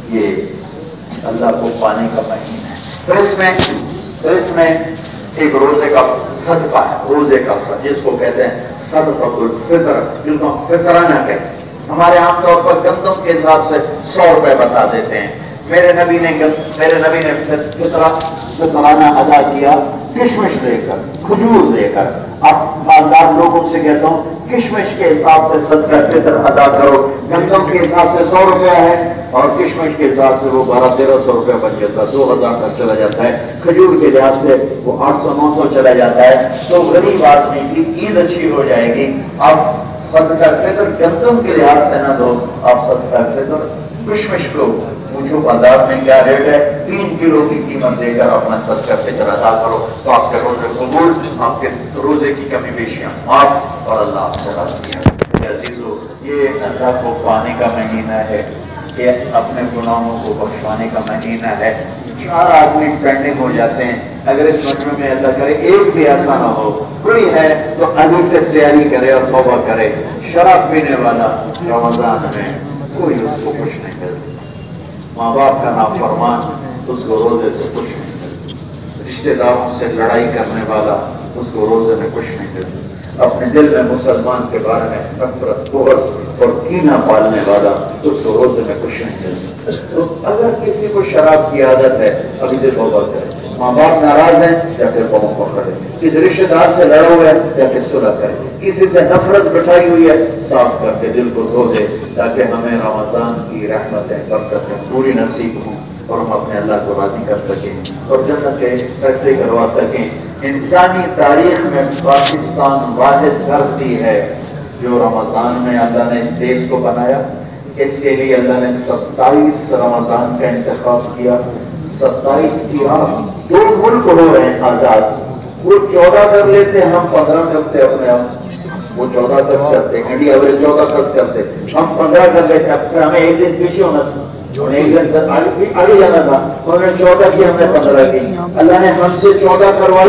Speaker 2: یہ اللہ کو پانے کا مہینہ ہے. پھر اس میں پھر اس میں ایک روزے کا صدقہ ہے. روزے کا جس کو کہتے ہیں صدقۃ الفطر، جس کو فطرانہ کہتے ہیں. ہمارے عام طور پر گندم کے حساب سے سو روپے بتا دیتے ہیں. میرے نبی نے میرے نبی نے فطرہ فطرانہ ادا کیا کشمش دے کر، کھجور دے کر. اب مالدار لوگوں سے کہتا ہوں کشمش کے حساب سے صدقہ فطر ادا کرو. گندم کے حساب سے سو روپیہ ہے اور کشمش کے حساب سے وہ بارہ تیرہ سو روپیہ بن جاتا ہے، دو ہزار تک چلا جاتا ہے. کھجور کے لحاظ سے وہ آٹھ سو نو سو چلا جاتا ہے. تو غریب آدمی کی عید اچھی ہو جائے گی. اب صدقہ فطر گندم کے لحاظ سے نہ دو، آپ صدقہ فطر کشمش کو پوچھو بازار میں کیا ریٹ ہے، تین کلو کی قیمت دے کر اپنا صدقہ فطر ادا کرو تو آپ کے روزے قبول، آپ کے روزے کی کمی بیشیاں معاف اور اللہ آپ سے راضی ہے. عزیزو یہ اللہ کو پانے کا مہینہ ہے، یہ اپنے گناہوں کو بخشوانے کا مہینہ ہے. چار آدمی پینڈنگ ہو جاتے ہیں، اگر اس مجمع میں اللہ کرے ایک بھی ایسا نہ ہو کوئی ہے تو ابھی سے تیاری کرے اور توبہ کرے. شراب پینے والا رمضان میں کوئی اس کو خوش نہیں کرتا. ماں باپ کا نافرمان اس کو روزے سے خوش نہیں کرتا. رشتے داروں سے لڑائی کرنے والا اس کو روزے میں خوش نہیں کرتا. اپنے دل میں مسلمان کے بارے میں نفرت، بغض اور کینہ پالنے والا اس کو روزے میں خوش نہیں کرتا. تو اگر کسی کو شراب کی عادت ہے ابھی سے توبہ کرے. ماں باپ ناراض ہیں یا پھر قوم پکڑے. کسی رشتے دار سے لڑا ہوا ہے یا پھر صلح کرے. کسی سے نفرت بٹھائی ہوئی ہے صاف کر کے دل کو دھو دے تاکہ ہمیں رمضان کی رحمتیں برکتیں پوری نصیب ہوں اور ہم اپنے اللہ کو راضی کر سکیں اور جنت کے فیصلے کروا سکیں. انسانی تاریخ میں پاکستان واحد دھرتی ہے جو رمضان میں اللہ نے اس دیش کو بنایا. اس کے لیے اللہ نے ستائیس رمضان کا انتخاب کیا. ستائیس کی آپ دو ملک ہو رہے ہیں آزاد. وہ چودہ کر لیتے ہم پندرہ کرتے اپنے آپ. وہ چودہ خرچ کرتے انڈیا والے چودہ خرچ کرتے ہم پندرہ کر لیتے. اب ہمیں ایک دن پیچھے ہونا تھا، ایک دن آگے جانا تھا. انہوں نے چودہ کی ہم نے پندرہ کی. اللہ نے ہم سے چودہ کروائی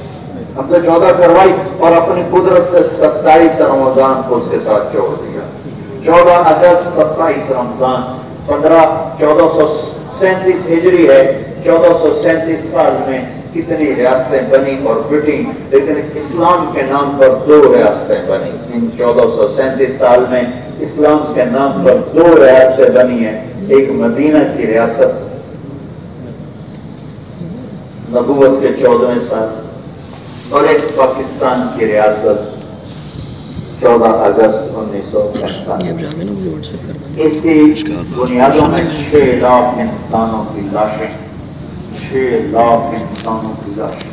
Speaker 2: ہم سے چودہ کروائی اور اپنی قدرت سے ستائیس رمضان کو اس کے ساتھ جوڑ دیا. چودہ اگست ستائیس رمضان پندرہ چودہ سو سینتیس ہجری ہے. چودہ سو سینتیس سال میں کتنی ریاستیں بنی اور بٹی، لیکن اسلام کے نام پر دو ریاستیں بنی. ان چودہ سو سینتیس سال میں اسلام کے نام پر دو ریاستیں بنی ہیں. ایک مدینہ کی ریاست نبوت کے چودہویں سال اور ایک پاکستان کی ریاست چودہ اگست انیس سو سینتالیس. اس کی بنیادوں میں چھ لاکھ انسانوں کی لاشیں چھ لاکھ انسانوں کی لاشیں.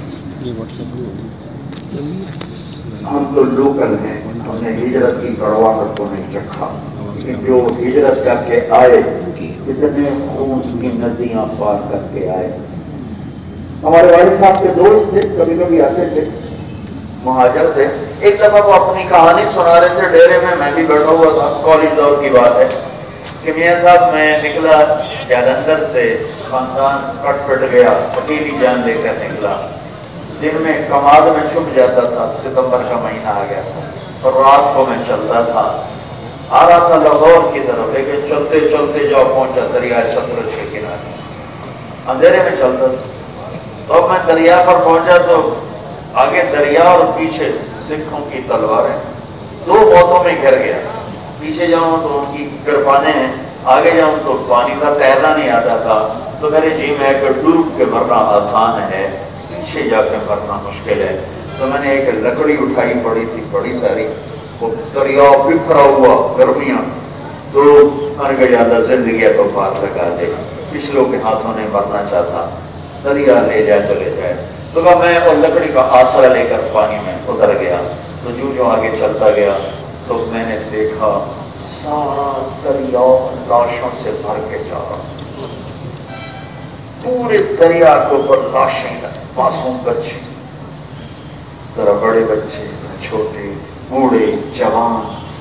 Speaker 2: ہم تو لوکل ہیں، ہم نے ہجرت کی کڑواہٹ کو نہیں چکھا. جو ہجرت کر کے آئے کتنے خون کی ندیاں پار کر کے آئے. ہمارے والد صاحب کے دوست تھے، کبھی کبھی آتے تھے، مہاجر تھے. ایک دفعہ وہ اپنی کہانی سنا رہے تھے ڈیرے میں، میں بھی بیٹھا ہوا تھا. کالج دور کی بات ہے کہ میاں صاحب میں نکلا جالندھر سے، خاندان کٹ پٹ گیا، اکیلی جان لے کر نکلا. دن میں کماد میں چھپ جاتا تھا، ستمبر کا مہینہ آ گیا تھا اور رات کو میں چلتا تھا. آ رہا تھا لاہور کی طرف، لیکن چلتے چلتے جاؤ پہنچا دریائے ستلج کے کنارے. اندھیرے میں چلتا تھا تو میں دریا پر پہنچا تو آگے دریا اور پیچھے سکھوں کی تلواریں. دو موتوں میں گھر گیا. پیچھے جاؤں تو ان کی کرپانیں ہیں، آگے جاؤں تو پانی کا تیرنا نہیں آتا تھا. تو میرے جی میں کہ ڈوب کے مرنا آسان ہے، پیچھے جا کے مرنا مشکل ہے. تو میں نے ایک لکڑی اٹھائی پڑی تھی بڑی ساری، وہ دریا بکھرا ہوا گرمیاں. تو میں نے کہا اللہ زندگی تو پار لگا دے، پچھلوں کے ہاتھوں نے مرنا چاہتا، دریا لے جائے تو لے جائے. تو کہا میں اور لکڑی کا آسرا لے کر پانی میں اتر گیا. تو جو جو آگے چلتا گیا تو میں نے دیکھا سارا دریا لاشوں سے بھر کے جا رہا. پورے دریا کے اوپر لاشیں، معصوم بچے، ذرا بڑے بچے، چھوٹے، بوڑھے، جوان،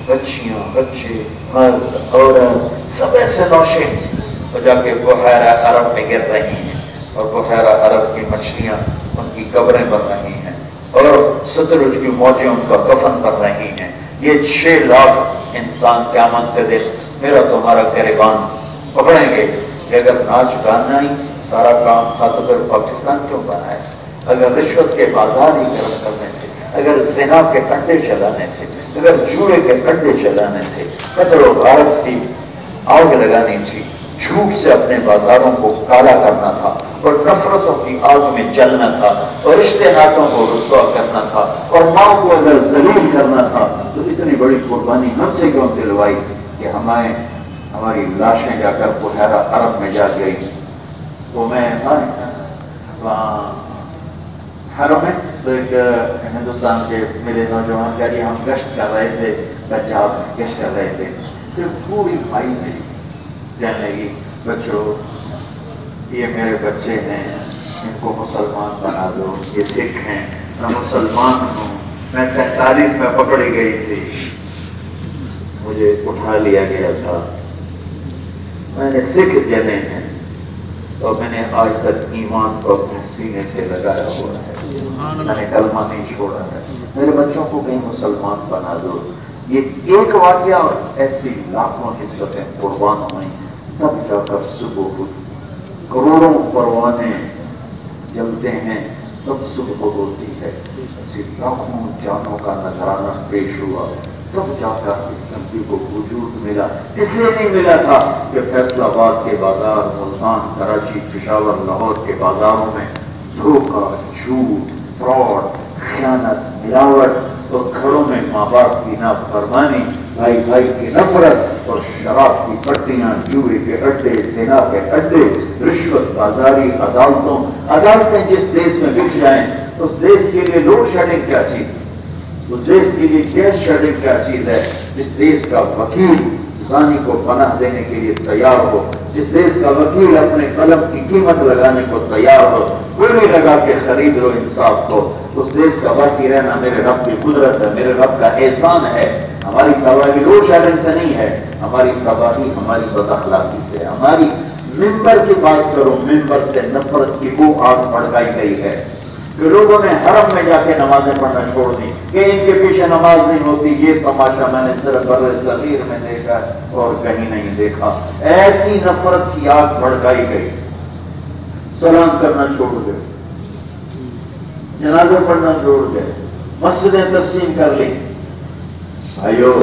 Speaker 2: بچیاں بچے مرد عورت سب ایسے نوشے وہ جا کے بحیرہ عرب میں گر رہی ہیں اور بحیرہ عرب کی مچھلیاں ان کی قبریں بن رہی ہیں اور ستلج کی موجیں ان کا کفن بن رہی ہیں. یہ چھ لاکھ انسان قیامت کے دن میرا تمہارا گریبان پکڑیں گے کہ اگر ناچ گانا ہی سارا کام تھا تو پھر پاکستان کیوں بنا ہے؟ اگر رشوت کے بازار ہی گرم کرنے تھے، اگر زنا کے کنڈے چلانے تھے، اگر جوئے کے کنڈے چلانے تھے، قتل و غارت کی آگ لگانی تھی، جھوٹ سے اپنے بازاروں کو کالا کرنا تھا اور نفرتوں کی آگ میں جلنا تھا اور رشتے ناتوں کو رسوا کرنا تھا اور ماں کو اگر ذلیل کرنا تھا تو اتنی بڑی قربانی ہم سے کیوں دلوائی کہ ہمیں ہماری لاشیں جا کر بحیرہ عرب میں جا گئی. تو میں وہاں حرم میں تو ایک ہندوستان کے میرے نوجوان کہہ رہی ہم گشت کر رہے تھے، پنجاب میں گشت کر رہے تھے، پھر پوری بھائی میری کہنے لگی بچوں یہ میرے بچے ہیں ان کو مسلمان بنا دو، یہ سکھ ہیں میں مسلمان ہوں، میں سینتالیس میں پکڑی گئی تھی، مجھے اٹھا لیا گیا تھا، میں نے سکھ جنے ہیں اور میں نے آج تک ایمان کو اپنے سینے سے لگایا ہوا ہے، میں نے کلمہ نہیں چھوڑا ہے، میرے بچوں کو کہیں مسلمان بنا دو. یہ ایک واقعہ اور ایسی لاکھوں نسبتیں قربان ہوئیں تب جا کر صبح ہوئی. کروڑوں پروانے جلتے ہیں تب صبح ہوتی ہے. ایسی لاکھوں جانوں کا نذرانہ پیش ہوا تب جا کر اس نبی کو وجود ملا. اس لیے نہیں ملا تھا کہ فیصل آباد کے بازار، ملتان، کراچی، پشاور، لاہور کے بازاروں میں دھوکہ، جھوٹ، فراڈ، خیانت، ملاوٹ اور گھروں میں ماں باپ کی نافرمانی، بھائی بھائی کی نفرت اور شراب کی پٹیاں، جوئے کے اڈے، زنا کے اڈے، رشوت بازاری، عدالتوں عدالتیں جس دیش میں بک جائیں اس دیش کے لیے لوڈ شیڈنگ کیا چیز، اس دیش کے لیے گیس شیڈنگ کیا چیز ہے. جس دیش کا وکیل زانی کو پناہ دینے کے لیے تیار ہو، جس دیش کا وکیل اپنے قلم کی قیمت لگانے کو تیار ہو، کوئی لگا کے خرید لو انصاف کو، اس دیش کا باقی رہنا میرے رب کی قدرت ہے، میرے رب کا احسان ہے. ہماری تباہی لوڈ شیڈنگ سے نہیں ہے، ہماری تباہی ہماری بد اخلاقی سے. ہماری ممبر کی بات کرو، ممبر سے نفرت کی وہ آگ بھڑکائی گئی ہے کہ لوگوں نے حرم میں جا کے نمازیں پڑھنا چھوڑ دی کہ ان کے پیچھے نماز نہیں ہوتی. یہ تماشا میں نے صرف بر صغیر میں دیکھا اور کہیں نہیں دیکھا. ایسی نفرت کی آگ بھڑکائی گئی. سلام کرنا چھوڑ گئے، جنازے پڑھنا چھوڑ گئے، مسجدیں تقسیم کر لی. بھائیو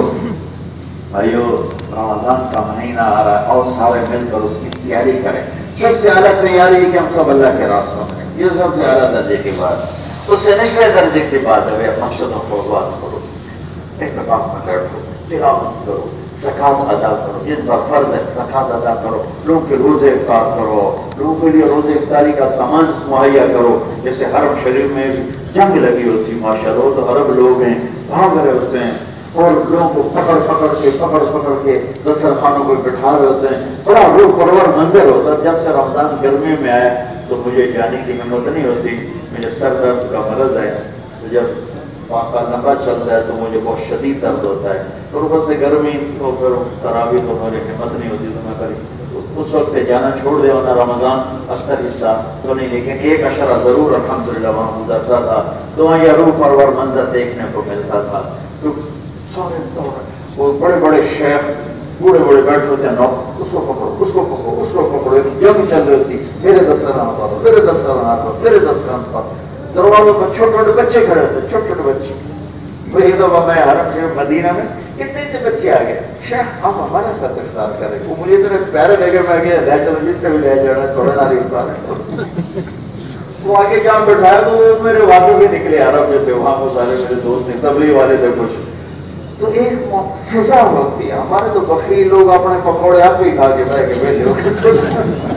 Speaker 2: بھائیو رمضان کا مہینہ آ رہا ہے اور سارے مل کر اس کی تیاری کریں. سب سے اعلیٰ تیاری ہے کہ ہم سب اللہ کے راستوں میں، یہ سب سے اعلیٰ درجے کی بات. اس سے نچلے درجے کی بات ہے مسجدوں کو آباد کرو، اہتمام میں بیٹھو، تلاوت کرو، زکات ادا کرو، جن پر فرض ہے زکات ادا کرو، لوگوں کے روزے افطار کرو، لوگوں کے لیے روزے افطاری کا سامان مہیا کرو. جیسے حرم شریف میں جنگ لگی ہوتی ماشاء اللہ، تو عرب لوگ ہیں بھاگ رہے ہوتے ہیں اور لوگوں کو پکڑ پکڑ کے پکڑ پکڑ کے دسترخوانوں کو بٹھا رہے ہوتے ہیں. بڑا روح پرور منظر ہوتا ہے. جب سے رمضان گرمی میں آیا تو مجھے جانے کی ہمت نہیں ہوتی، مجھے سر درد کا مرض ہے، تو جب واقعہ لمبا چلتا ہے تو مجھے بہت شدید درد ہوتا ہے. اور اوپر سے گرمی تو پھر تراویح تو مجھے ہمت نہیں ہوتی تو میں کری اس وقت سے جانا چھوڑ دے. ورنہ رمضان اکثر حصہ تو نہیں، لیکن ایک اشرہ ضرور الحمدللہ وہاں گزرتا تھا تو وہاں یہ روح پرور منظر دیکھنے کو ملتا تھا. تو سارے وہ بڑے بڑے شیخ بوڑھے بوڑھے بیٹھے ہوتے ہیں، اس کو پکڑو اس کو پکڑو اس کو پکڑو، جنگ چل رہی ہوتی، میرے دس رہا پر میرے دس رہا پر میرے دس رہا پر. دروازوں پر چھوٹے چھوٹے بچے کھڑے ہوتے، چھوٹے چھوٹے بچے. وہی دفعہ میں حرم شریف مدینہ میں کتنے اتنے بچے آ گئے، شیخ آپ ہمارا ساتھ افطار کریں. وہ مجھے اتنے پیارے لے کے میں گیا، لے چلو جتنے بھی لے جانا تھوڑا ناری افطار ہے. وہ آگے جہاں بٹھایا تو وہ میرے واقع بھی نکلے عرب جو تھے وہاں، وہ سارے میرے دوست نے تبلیغ والے تھے کچھ. تو ایک فضا ہوتی ہے. ہمارے تو بخیل لوگ اپنے پکوڑے آپ ہی کھا کے بیٹھ کے بیٹھے ہو.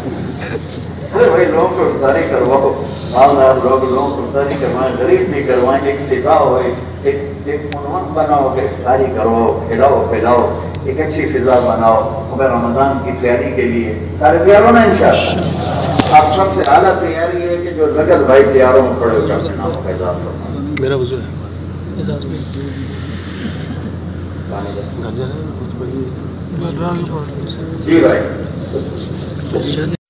Speaker 2: ارے بھائی لوگوں کو افطاری کرواؤ، مالدار لوگ لوگوں کو افطاری کروائیں، غریب نہیں کروائیں. ایک فضا ہو، ایک ایک عنوان بناؤ کہ افطاری کرواؤ، کھلاؤ پلاؤ، ایک اچھی فضا بناؤ. مگر رمضان کی تیاری کے لیے سارے تیار ہونا انشاءاللہ. آپ سب سے اعلیٰ تیاری ہے کہ جو لگت بھائی تیاروں میں کھڑے ہو کر اپنے نام کا اعزاز کرنا.
Speaker 3: میرا وضو ہے.
Speaker 2: جی بھائی